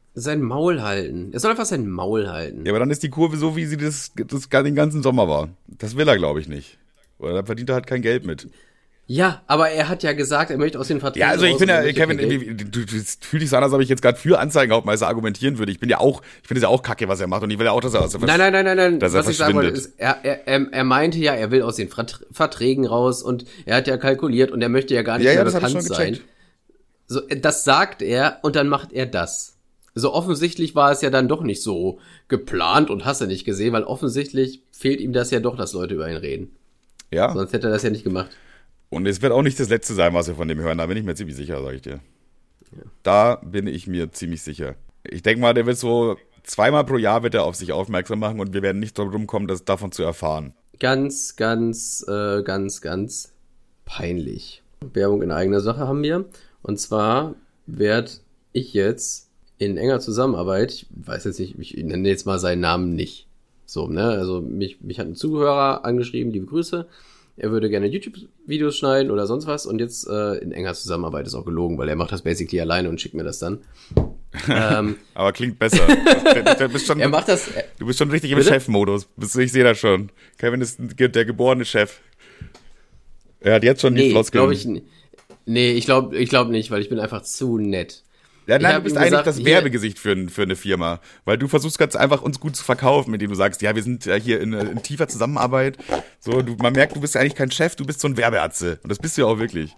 sein Maul halten. Er soll einfach sein Maul halten. Ja, aber dann ist die Kurve so, wie sie das, das den ganzen Sommer war. Das will er, glaube ich, nicht. Oder da verdient er halt kein Geld mit. Ja, aber er hat ja gesagt, er möchte aus den Verträgen. Ja, also ich bin ja, Kevin, du, du, du fühlst dich so an, als ob ich jetzt gerade für Anzeigenhauptmeister argumentieren würde. Ich bin ja auch, ich finde es ja auch kacke, was er macht. Und ich will ja auch, dass er aus der Nein, nein, nein, nein, nein. Dass er was ich sagen wollte, ist, er, er, er meinte ja, er will aus den Verträgen raus und er hat ja kalkuliert und er möchte ja gar nicht ja, mehr ja, bekannt sein. So, das sagt er und dann macht er das. So offensichtlich war es ja dann doch nicht so geplant und hast du nicht gesehen, weil offensichtlich fehlt ihm das ja doch, dass Leute über ihn reden. Ja. Sonst hätte er das ja nicht gemacht. Und es wird auch nicht das Letzte sein, was wir von dem hören. Da bin ich mir ziemlich sicher, sag ich dir. Ja. Da bin ich mir ziemlich sicher. Ich denke mal, der wird so zweimal pro Jahr wird er auf sich aufmerksam machen und wir werden nicht drum kommen, das davon zu erfahren. Ganz, ganz, äh, ganz, ganz peinlich. Werbung in eigener Sache haben wir. Und zwar werde ich jetzt in enger Zusammenarbeit, ich weiß jetzt nicht, ich nenne jetzt mal seinen Namen nicht. So, ne, also mich, mich hat ein Zuhörer angeschrieben, liebe Grüße. Er würde gerne YouTube-Videos schneiden oder sonst was und jetzt äh, in enger Zusammenarbeit ist auch gelogen, weil er macht das basically alleine und schickt mir das dann. ähm, Aber klingt besser. Du bist schon, er macht das. Äh, du bist schon richtig im bitte? Chefmodus. Ich sehe das schon. Kevin ist der geborene Chef. Er hat jetzt schon nee, die Floskeln. Glaub ich, nee, ich glaube ich glaub nicht, weil ich bin einfach zu nett. Ja, nein, du bist eigentlich gesagt, das Werbegesicht für, für eine Firma. Weil du versuchst ganz einfach, uns gut zu verkaufen, indem du sagst, ja, wir sind ja hier in, in tiefer Zusammenarbeit. So, du, man merkt, du bist eigentlich kein Chef, du bist so ein Werbeatze. Und das bist du ja auch wirklich.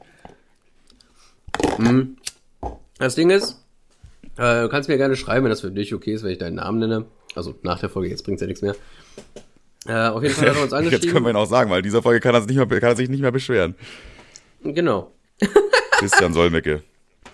Das Ding ist, äh, du kannst mir gerne schreiben, wenn das für dich okay ist, wenn ich deinen Namen nenne. Also nach der Folge, jetzt bringt's ja nichts mehr. Äh, auf jeden Fall hat er uns angeschrieben. Jetzt können wir ihn auch sagen, weil in dieser Folge kann er sich nicht mehr, kann er sich nicht mehr beschweren. Genau. Christian Solmecke.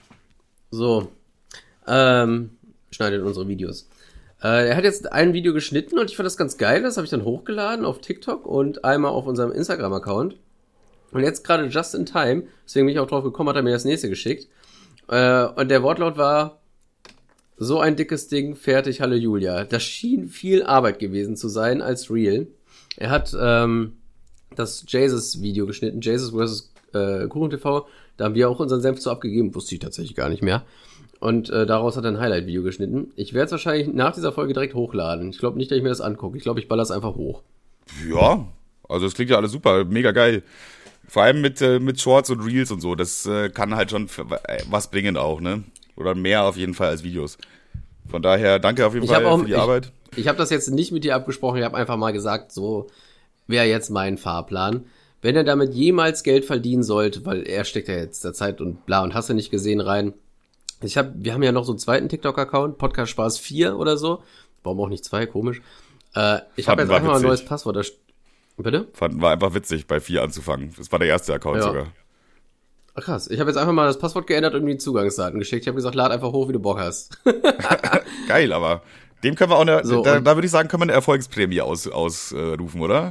So. Ähm, schneidet unsere Videos. Äh, er hat jetzt ein Video geschnitten und ich fand das ganz geil. Das habe ich dann hochgeladen auf TikTok und einmal auf unserem Instagram-Account. Und jetzt gerade just in time, deswegen bin ich auch drauf gekommen, hat er mir das nächste geschickt. Äh, und der Wortlaut war: So ein dickes Ding, fertig, Halleluja. Das schien viel Arbeit gewesen zu sein als Real. Er hat ähm, das Jesus-Video geschnitten, Jesus versus äh, KuchenTV. Da haben wir auch unseren Senf zu abgegeben, wusste ich tatsächlich gar nicht mehr. Und äh, daraus hat er ein Highlight-Video geschnitten. Ich werde es wahrscheinlich nach dieser Folge direkt hochladen. Ich glaube nicht, dass ich mir das angucke. Ich glaube, ich baller es einfach hoch. Ja, also das klingt ja alles super, mega geil. Vor allem mit, äh, mit Shorts und Reels und so. Das äh, kann halt schon für, äh, was bringen auch, ne? Oder mehr auf jeden Fall als Videos. Von daher, danke auf jeden ich Fall auch, für die ich, Arbeit. Ich habe das jetzt nicht mit dir abgesprochen. Ich habe einfach mal gesagt, so wäre jetzt mein Fahrplan. Wenn er damit jemals Geld verdienen sollte, weil er steckt ja jetzt der Zeit und bla und hast du nicht gesehen rein. Ich hab, wir haben ja noch so einen zweiten TikTok-Account, Podcast Spaß vier oder so. Warum auch nicht zwei, komisch. Äh, ich habe jetzt einfach mal ein neues Passwort. Da, bitte? Fanden wir einfach witzig, bei vier anzufangen. Das war der erste Account ja. sogar. Ach krass, ich habe jetzt einfach mal das Passwort geändert und mir die Zugangsdaten geschickt. Ich habe gesagt, lad einfach hoch, wie du Bock hast. Geil, aber dem können wir auch eine, so, da, da würde ich sagen, können wir eine Erfolgsprämie ausrufen, aus, äh, rufen, oder?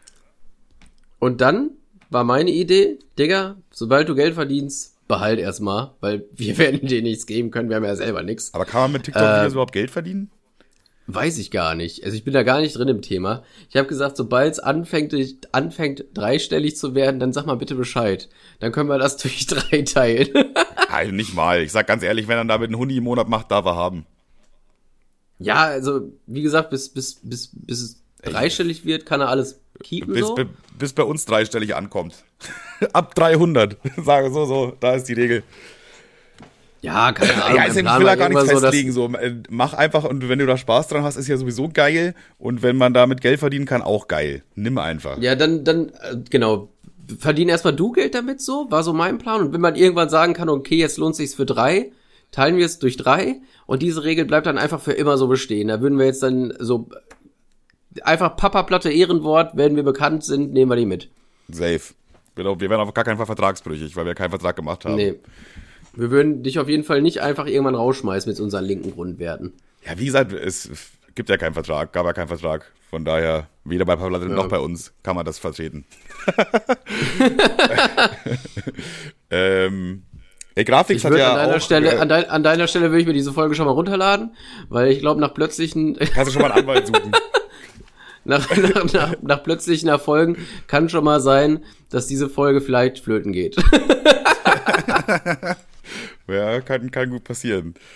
Und dann war meine Idee, Digga, sobald du Geld verdienst, behalt erstmal, weil wir werden dir nichts geben können, wir haben ja selber nichts. Aber kann man mit TikTok-Videos äh, überhaupt Geld verdienen? Weiß ich gar nicht. Also ich bin da gar nicht drin im Thema. Ich habe gesagt, sobald es anfängt, anfängt dreistellig zu werden, dann sag mal bitte Bescheid. Dann können wir das durch drei teilen. Nein, nicht mal. Ich sag ganz ehrlich, wenn er damit einen Huni im Monat macht, darf er haben. Ja, also wie gesagt, bis bis bis bis es dreistellig wird, kann er alles keepen bis, so. Bis, bis bei uns dreistellig ankommt. Ab dreihundert. Sage so, so, da ist die Regel. Ja, keine Ahnung. Ja, ich will da gar nichts so, festlegen. So, mach einfach, und wenn du da Spaß dran hast, ist ja sowieso geil. Und wenn man damit Geld verdienen kann, auch geil. Nimm einfach. Ja, dann, dann, genau. Verdien erstmal du Geld damit so, war so mein Plan. Und wenn man irgendwann sagen kann, okay, jetzt lohnt sich's für drei, teilen wir es durch drei. Und diese Regel bleibt dann einfach für immer so bestehen. Da würden wir jetzt dann so einfach Papa-Platte Ehrenwort, wenn wir bekannt sind, nehmen wir die mit. Safe. Wir werden auf gar keinen Fall vertragsbrüchig, weil wir keinen Vertrag gemacht haben. Nee. Wir würden dich auf jeden Fall nicht einfach irgendwann rausschmeißen mit unseren linken Grundwerten. Ja, wie gesagt, es gibt ja keinen Vertrag, gab ja keinen Vertrag. Von daher, weder bei Papa ja. noch bei uns kann man das vertreten. ähm, ey, Grafik hat ja an deiner auch... Stelle, äh, an, dein, an deiner Stelle würde ich mir diese Folge schon mal runterladen, weil ich glaube, nach plötzlichen... Kannst du schon mal einen Anwalt suchen. nach, nach, nach, nach plötzlichen Erfolgen kann schon mal sein, dass diese Folge vielleicht flöten geht. Ja, kann, kann gut passieren.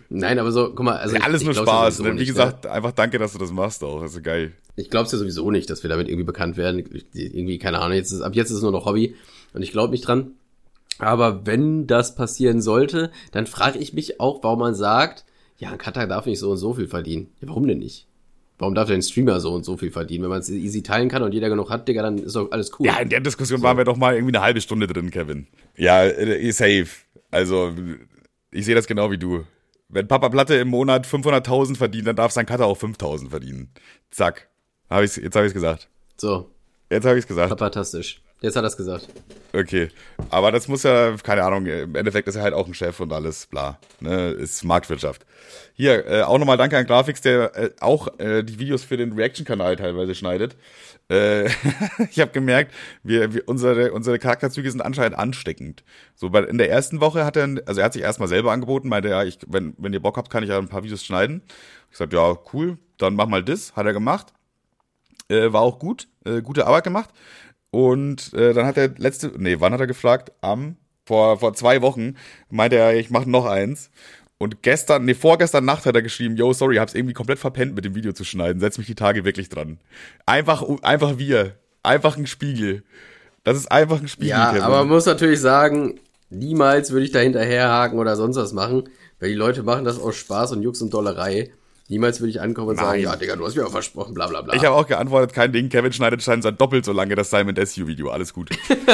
Nein, aber so, guck mal, also ja, ich, alles ich nur glaub's ja Spaß. sowieso Wie nicht, gesagt, ne? einfach danke, dass du das machst auch. Das ist geil. Ich glaube es ja sowieso nicht, dass wir damit irgendwie bekannt werden. Ich, irgendwie, keine Ahnung, jetzt ist, ab jetzt ist es nur noch Hobby und ich glaube nicht dran. Aber wenn das passieren sollte, dann frage ich mich auch, warum man sagt, ja, ein Cutter darf nicht so und so viel verdienen. Ja, warum denn nicht? Warum darf der ein Streamer so und so viel verdienen? Wenn man es easy teilen kann und jeder genug hat, Digga, dann ist doch alles cool. Ja, in der Diskussion so. waren wir doch mal irgendwie eine halbe Stunde drin, Kevin. Ja, äh, safe. Also, ich sehe das genau wie du. Wenn Papa Platte im Monat fünfhunderttausend verdient, dann darf sein Cutter auch fünftausend verdienen. Zack. Hab ich's, jetzt habe ich es gesagt. So. Jetzt habe ich es gesagt. Papatastisch. Jetzt hat er es gesagt. Okay. Aber das muss ja, keine Ahnung, im Endeffekt ist er halt auch ein Chef und alles, bla. Ne, ist Marktwirtschaft. Hier, äh, auch nochmal danke an Grafix, der äh, auch äh, die Videos für den Reaction-Kanal teilweise schneidet. Äh, ich habe gemerkt, wir, wir unsere unsere Charakterzüge sind anscheinend ansteckend. So, bei, in der ersten Woche hat er, also er hat sich erstmal selber angeboten, meinte, ja, ich, wenn, wenn ihr Bock habt, kann ich ja ein paar Videos schneiden. Ich sagte, ja, cool, dann mach mal das. Hat er gemacht. Äh, war auch gut, äh, gute Arbeit gemacht. Und äh, dann hat er letzte, nee, wann hat er gefragt? Am, vor vor zwei Wochen meinte er, ich mache noch eins. Und gestern, nee, vorgestern Nacht hat er geschrieben, yo, sorry, hab's irgendwie komplett verpennt, mit dem Video zu schneiden. Setz mich die Tage wirklich dran. Einfach, einfach wir. Einfach ein Spiegel. Das ist einfach ein Spiegel, Ja, Kevin. aber man muss natürlich sagen, niemals würde ich da hinterherhaken oder sonst was machen, weil die Leute machen das aus Spaß und Jux und Dollerei. Niemals würde ich ankommen und Nein. sagen, ja, Digga, du hast mir auch versprochen, bla bla bla. Ich habe auch geantwortet, kein Ding, Kevin schneidet scheinbar doppelt so lange das Simon Desue Video, alles gut.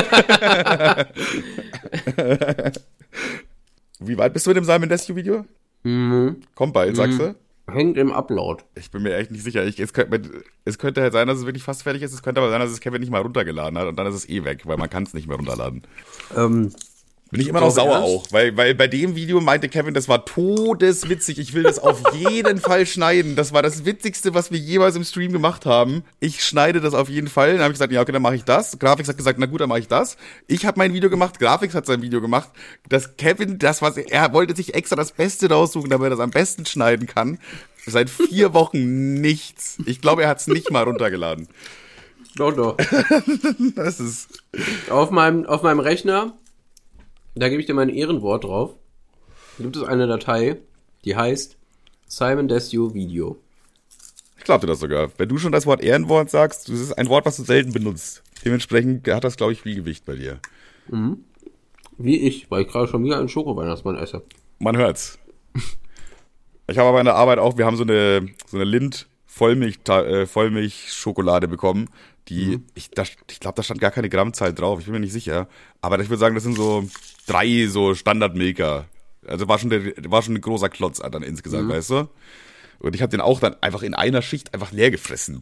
Wie weit bist du mit dem Simon Desue Video? Mhm. Kommt bald, Mhm. sagst du? Hängt im Upload. Ich bin mir echt nicht sicher. Ich, es, könnte, es könnte halt sein, dass es wirklich fast fertig ist. Es könnte aber sein, dass es Kevin nicht mal runtergeladen hat und dann ist es eh weg, weil man kann es nicht mehr runterladen. Ähm, Bin ich immer noch sauer ernst? auch, weil, weil bei dem Video meinte Kevin, das war todeswitzig. Ich will das auf jeden Fall schneiden. Das war das Witzigste, was wir jemals im Stream gemacht haben. Ich schneide das auf jeden Fall. Dann habe ich gesagt, ja, okay, dann mache ich das. Grafix hat gesagt, na gut, dann mache ich das. Ich habe mein Video gemacht, Grafix hat sein Video gemacht. Dass Kevin, das was er, er wollte sich extra das Beste raussuchen, damit er das am besten schneiden kann. Seit vier Wochen nichts. Ich glaube, er hat es nicht mal runtergeladen. doch, doch. Das ist auf meinem, auf meinem Rechner, da gebe ich dir mein Ehrenwort drauf, gibt es eine Datei, die heißt Simon Desue Video. Ich glaube dir das sogar. Wenn du schon das Wort Ehrenwort sagst, das ist ein Wort, was du selten benutzt. Dementsprechend hat das, glaube ich, viel Gewicht bei dir. Mhm. Wie ich, weil ich gerade schon wieder einen Schoko-Weihnachtsmann esse. Man hört's. Ich habe aber in der Arbeit auch, wir haben so eine so eine Lind Vollmilch äh, Vollmilchschokolade bekommen, die, mhm. ich, da, ich glaube, da stand gar keine Grammzahl drauf, ich bin mir nicht sicher. Aber ich würde sagen, das sind so drei so Standard-Milka. Also war schon, der, war schon ein großer Klotz dann insgesamt, mhm. weißt du? Und ich habe den auch dann einfach in einer Schicht einfach leer gefressen.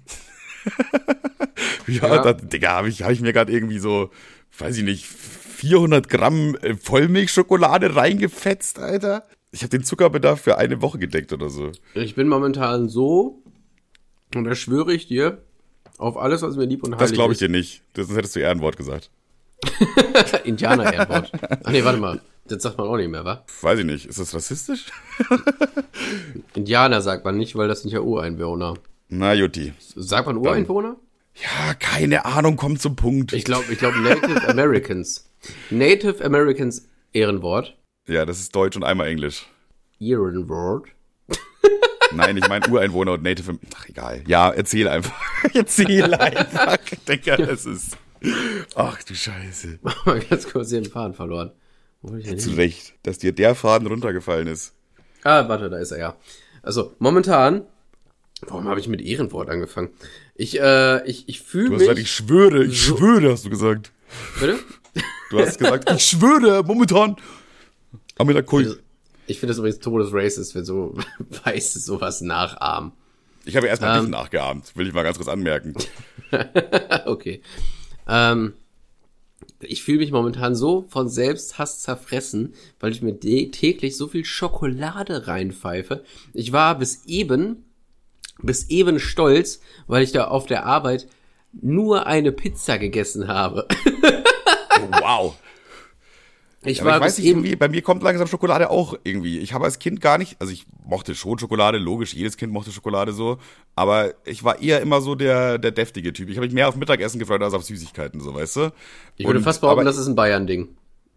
ja, ja. Da, Digga, habe ich, hab ich mir gerade irgendwie so, weiß ich nicht, vierhundert Gramm Vollmilchschokolade reingefetzt, Alter. Ich habe den Zuckerbedarf für eine Woche gedeckt oder so. Ich bin momentan so, und da schwöre ich dir, auf alles, was mir lieb und heilig ist. Das glaube ich dir nicht. Sonst hättest du Ehrenwort gesagt. Indianer-Ehrenwort. Ach nee, warte mal. Das sagt man auch nicht mehr, wa? Weiß ich nicht. Ist das rassistisch? Indianer sagt man nicht, weil das sind ja Ureinwohner. Na, Jutti. Sagt man Ureinwohner? Ja, keine Ahnung, kommt zum Punkt. Ich glaube, ich glaube Native Americans. Native Americans Ehrenwort. Ja, das ist Deutsch und einmal Englisch. Ehrenwort. Nein, ich meine Ureinwohner und Native... Ach, egal. Ja, erzähl einfach. Erzähl einfach. Ich denke, das ist... Ach, du Scheiße. Mach mal ganz kurz den Faden verloren. Wo bin ich denn Zu hin? Recht, dass dir der Faden runtergefallen ist. Ah, warte, da ist er ja. Also, momentan... Warum habe ich mit Ehrenwort angefangen? Ich, äh, ich, ich fühle Du hast mich... gesagt, ich schwöre, ich so- schwöre, hast du gesagt. Bitte? Du hast gesagt, ich schwöre, momentan. Amina Kul. Ich finde das übrigens todesracist, wenn so Weiße sowas nachahmen. Ich habe erstmal Ähm. dich nachgeahmt, will ich mal ganz kurz anmerken. Okay. Ähm, ich fühle mich momentan so von Selbsthass zerfressen, weil ich mir de- täglich so viel Schokolade reinpfeife. Ich war bis eben, bis eben stolz, weil ich da auf der Arbeit nur eine Pizza gegessen habe. Oh, wow. Ich Aber war ich weiß bis nicht, eben, irgendwie, bei mir kommt langsam Schokolade auch irgendwie. Ich habe als Kind gar nicht, also ich mochte schon Schokolade, logisch, jedes Kind mochte Schokolade so, aber ich war eher immer so der der deftige Typ. Ich habe mich mehr auf Mittagessen gefreut als auf Süßigkeiten, so, weißt du? ich würde Und- fast behaupten, aber, das ist ein Bayern-Ding.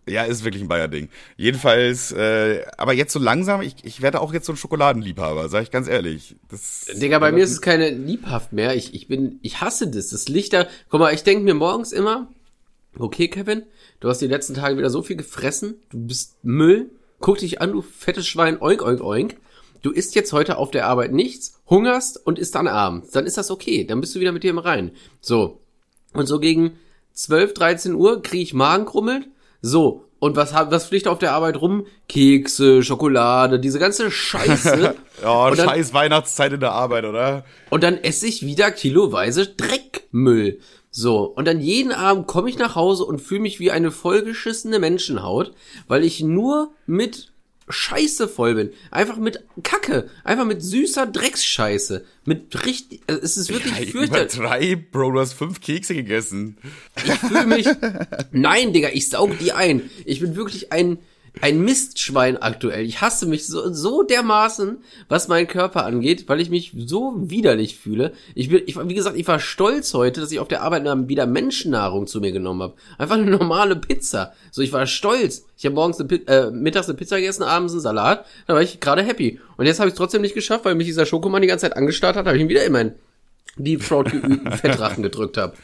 Ja, ist wirklich ein Bayer-Ding. Jedenfalls, äh, aber jetzt so langsam, ich, ich werde auch jetzt so ein Schokoladenliebhaber, sag ich ganz ehrlich. Das, Digga, bei mir ist es keine Liebhaft mehr. Ich, ich bin, ich hasse das. Das liegt da. Guck mal, ich denke mir morgens immer, okay, Kevin, du hast die letzten Tage wieder so viel gefressen, du bist Müll, guck dich an, du fettes Schwein, oink, oink, oink. Du isst jetzt heute auf der Arbeit nichts, hungerst und isst dann abends. Dann ist das okay, dann bist du wieder mit dir im Reinen. So. Und so gegen zwölf, dreizehn Uhr kriege ich Magenkrummeln. So, und was was fliegt auf der Arbeit rum? Kekse, Schokolade, diese ganze Scheiße. Ja, und dann, scheiß Weihnachtszeit in der Arbeit, oder? Und dann esse ich wieder kiloweise Dreckmüll. So, und dann jeden Abend komme ich nach Hause und fühle mich wie eine vollgeschissene Menschenhaut, weil ich nur mit Scheiße voll bin. Einfach mit Kacke. Einfach mit süßer Drecksscheiße. Mit richtig, also es ist wirklich ja, fürchterlich. Drei, Bro, du hast fünf Kekse gegessen. Ich fühle mich, nein, Digga, ich saug die ein. Ich bin wirklich ein, ein Mistschwein aktuell. Ich hasse mich so, so dermaßen, was meinen Körper angeht, weil ich mich so widerlich fühle. Ich bin, ich, wie gesagt, ich war stolz heute, dass ich auf der Arbeit wieder Menschennahrung zu mir genommen habe. Einfach eine normale Pizza. So, ich war stolz. Ich habe morgens eine, äh, mittags eine Pizza gegessen, abends einen Salat. Da war ich gerade happy. Und jetzt habe ich es trotzdem nicht geschafft, weil mich dieser Schokomann die ganze Zeit angestarrt hat, habe ich ihn wieder in meinen Deep Throat geübten Fettrachen gedrückt habe.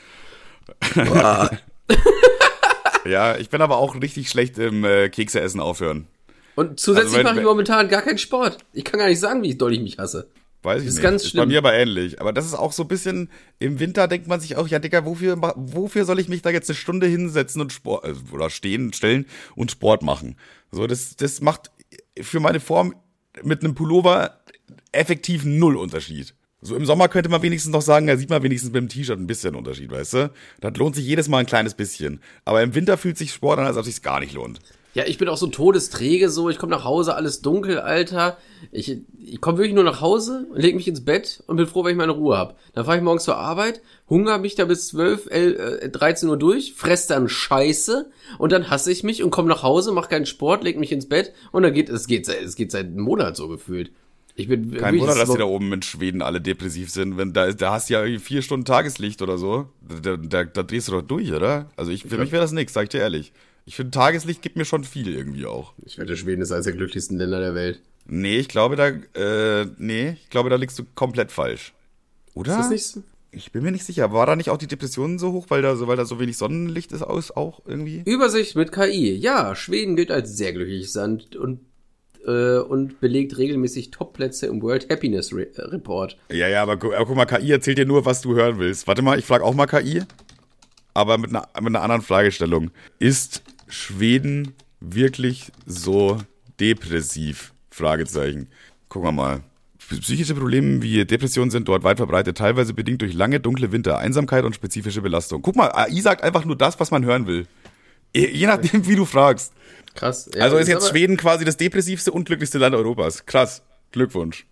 Ja, ich bin aber auch richtig schlecht im äh, Kekse essen aufhören. Und zusätzlich Also wenn- mache ich momentan gar keinen Sport. Ich kann gar nicht sagen, wie doll ich mich hasse. Weiß ich Das ist nicht. ganz Ist schlimm. bei mir aber ähnlich. Aber das ist auch so ein bisschen, im Winter denkt man sich auch, ja Digga, wofür, ma- wofür soll ich mich da jetzt eine Stunde hinsetzen und Sport, äh, oder stehen, stellen und Sport machen? So, das, das macht für meine Form mit einem Pullover effektiv null Unterschied. So im Sommer könnte man wenigstens noch sagen, da sieht man wenigstens mit dem T-Shirt ein bisschen Unterschied, weißt du? Das lohnt sich jedes Mal ein kleines bisschen. Aber im Winter fühlt sich Sport an, als ob es sich gar nicht lohnt. Ja, ich bin auch so todesträge so. Ich komme nach Hause, alles dunkel, Alter. Ich, ich komme wirklich nur nach Hause, leg mich ins Bett und bin froh, wenn ich meine Ruhe hab. Dann fahre ich morgens zur Arbeit, hungere mich da bis zwölf, elf, dreizehn Uhr durch, fress dann Scheiße und dann hasse ich mich und komme nach Hause, mach keinen Sport, leg mich ins Bett und dann geht es geht, es geht seit einem Monat so gefühlt. Ich bin Kein wirklich- Wunder, dass die da oben in Schweden alle depressiv sind. Wenn da, da hast du ja vier Stunden Tageslicht oder so. Da, da, da drehst du doch durch, oder? Also ich, für mich wäre das nix, sag ich dir ehrlich. Ich finde, Tageslicht gibt mir schon viel irgendwie auch. Ich werde, Schweden ist eines der glücklichsten Länder der Welt. Nee, ich glaube, da, äh, nee, ich glaube, da liegst du komplett falsch. Oder? Ist das nicht so? Ich bin mir nicht sicher. War da nicht auch die Depression so hoch, weil da so, weil da so wenig Sonnenlicht ist aus, auch irgendwie? Übersicht mit K I. Ja, Schweden gilt als sehr glückliches Land und äh, und belegt regelmäßig Topplätze im World Happiness Re Report. Ja, ja, aber, gu- aber guck mal, K I erzählt dir nur, was du hören willst. Warte mal, ich frage auch mal K I, aber mit einer, mit einer anderen Fragestellung. Ist Schweden wirklich so depressiv? Fragezeichen. Gucken wir mal. Psychische Probleme wie Depressionen sind dort weit verbreitet, teilweise bedingt durch lange, dunkle Winter, Einsamkeit und spezifische Belastung. Guck mal, A I sagt einfach nur das, was man hören will. Je nachdem, wie du fragst. Krass. Ja, Also ist jetzt aber- Schweden quasi das depressivste und glücklichste Land Europas. Krass. Glückwunsch.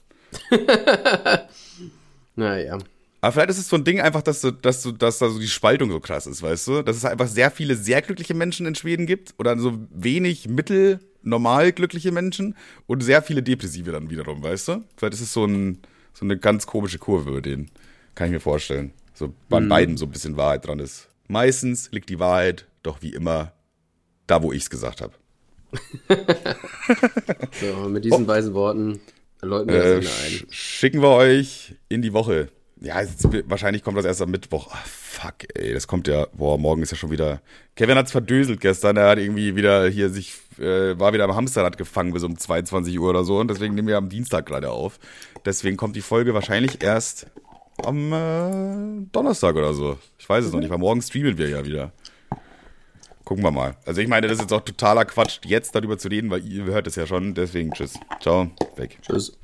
Naja. Aber vielleicht ist es so ein Ding einfach, dass, du, dass, du, dass da so die Spaltung so krass ist, weißt du? Dass es einfach sehr viele sehr glückliche Menschen in Schweden gibt oder so wenig mittel, normal glückliche Menschen und sehr viele Depressive dann wiederum, weißt du? Vielleicht ist es so, ein, so eine ganz komische Kurve über den. Kann ich mir vorstellen. So bei Mhm. beiden so ein bisschen Wahrheit dran ist. Meistens liegt die Wahrheit doch wie immer da, wo ich es gesagt habe. So, mit diesen weisen Worten läuten wir Äh, das Ende sch ein. schicken wir euch in die Woche. Ja, jetzt, wahrscheinlich kommt das erst am Mittwoch. Ah, fuck, ey, das kommt ja, boah, morgen ist ja schon wieder. Kevin hat's verdöselt gestern, er hat irgendwie wieder hier sich, äh, war wieder am Hamsterrad gefangen bis um zweiundzwanzig Uhr oder so und deswegen nehmen wir am Dienstag gerade auf. Deswegen kommt die Folge wahrscheinlich erst am äh, Donnerstag oder so. Ich weiß es noch nicht, weil morgen streamen wir ja wieder. Gucken wir mal. Also ich meine, das ist jetzt auch totaler Quatsch, jetzt darüber zu reden, weil ihr hört es ja schon. Deswegen tschüss. Ciao, weg. Tschüss.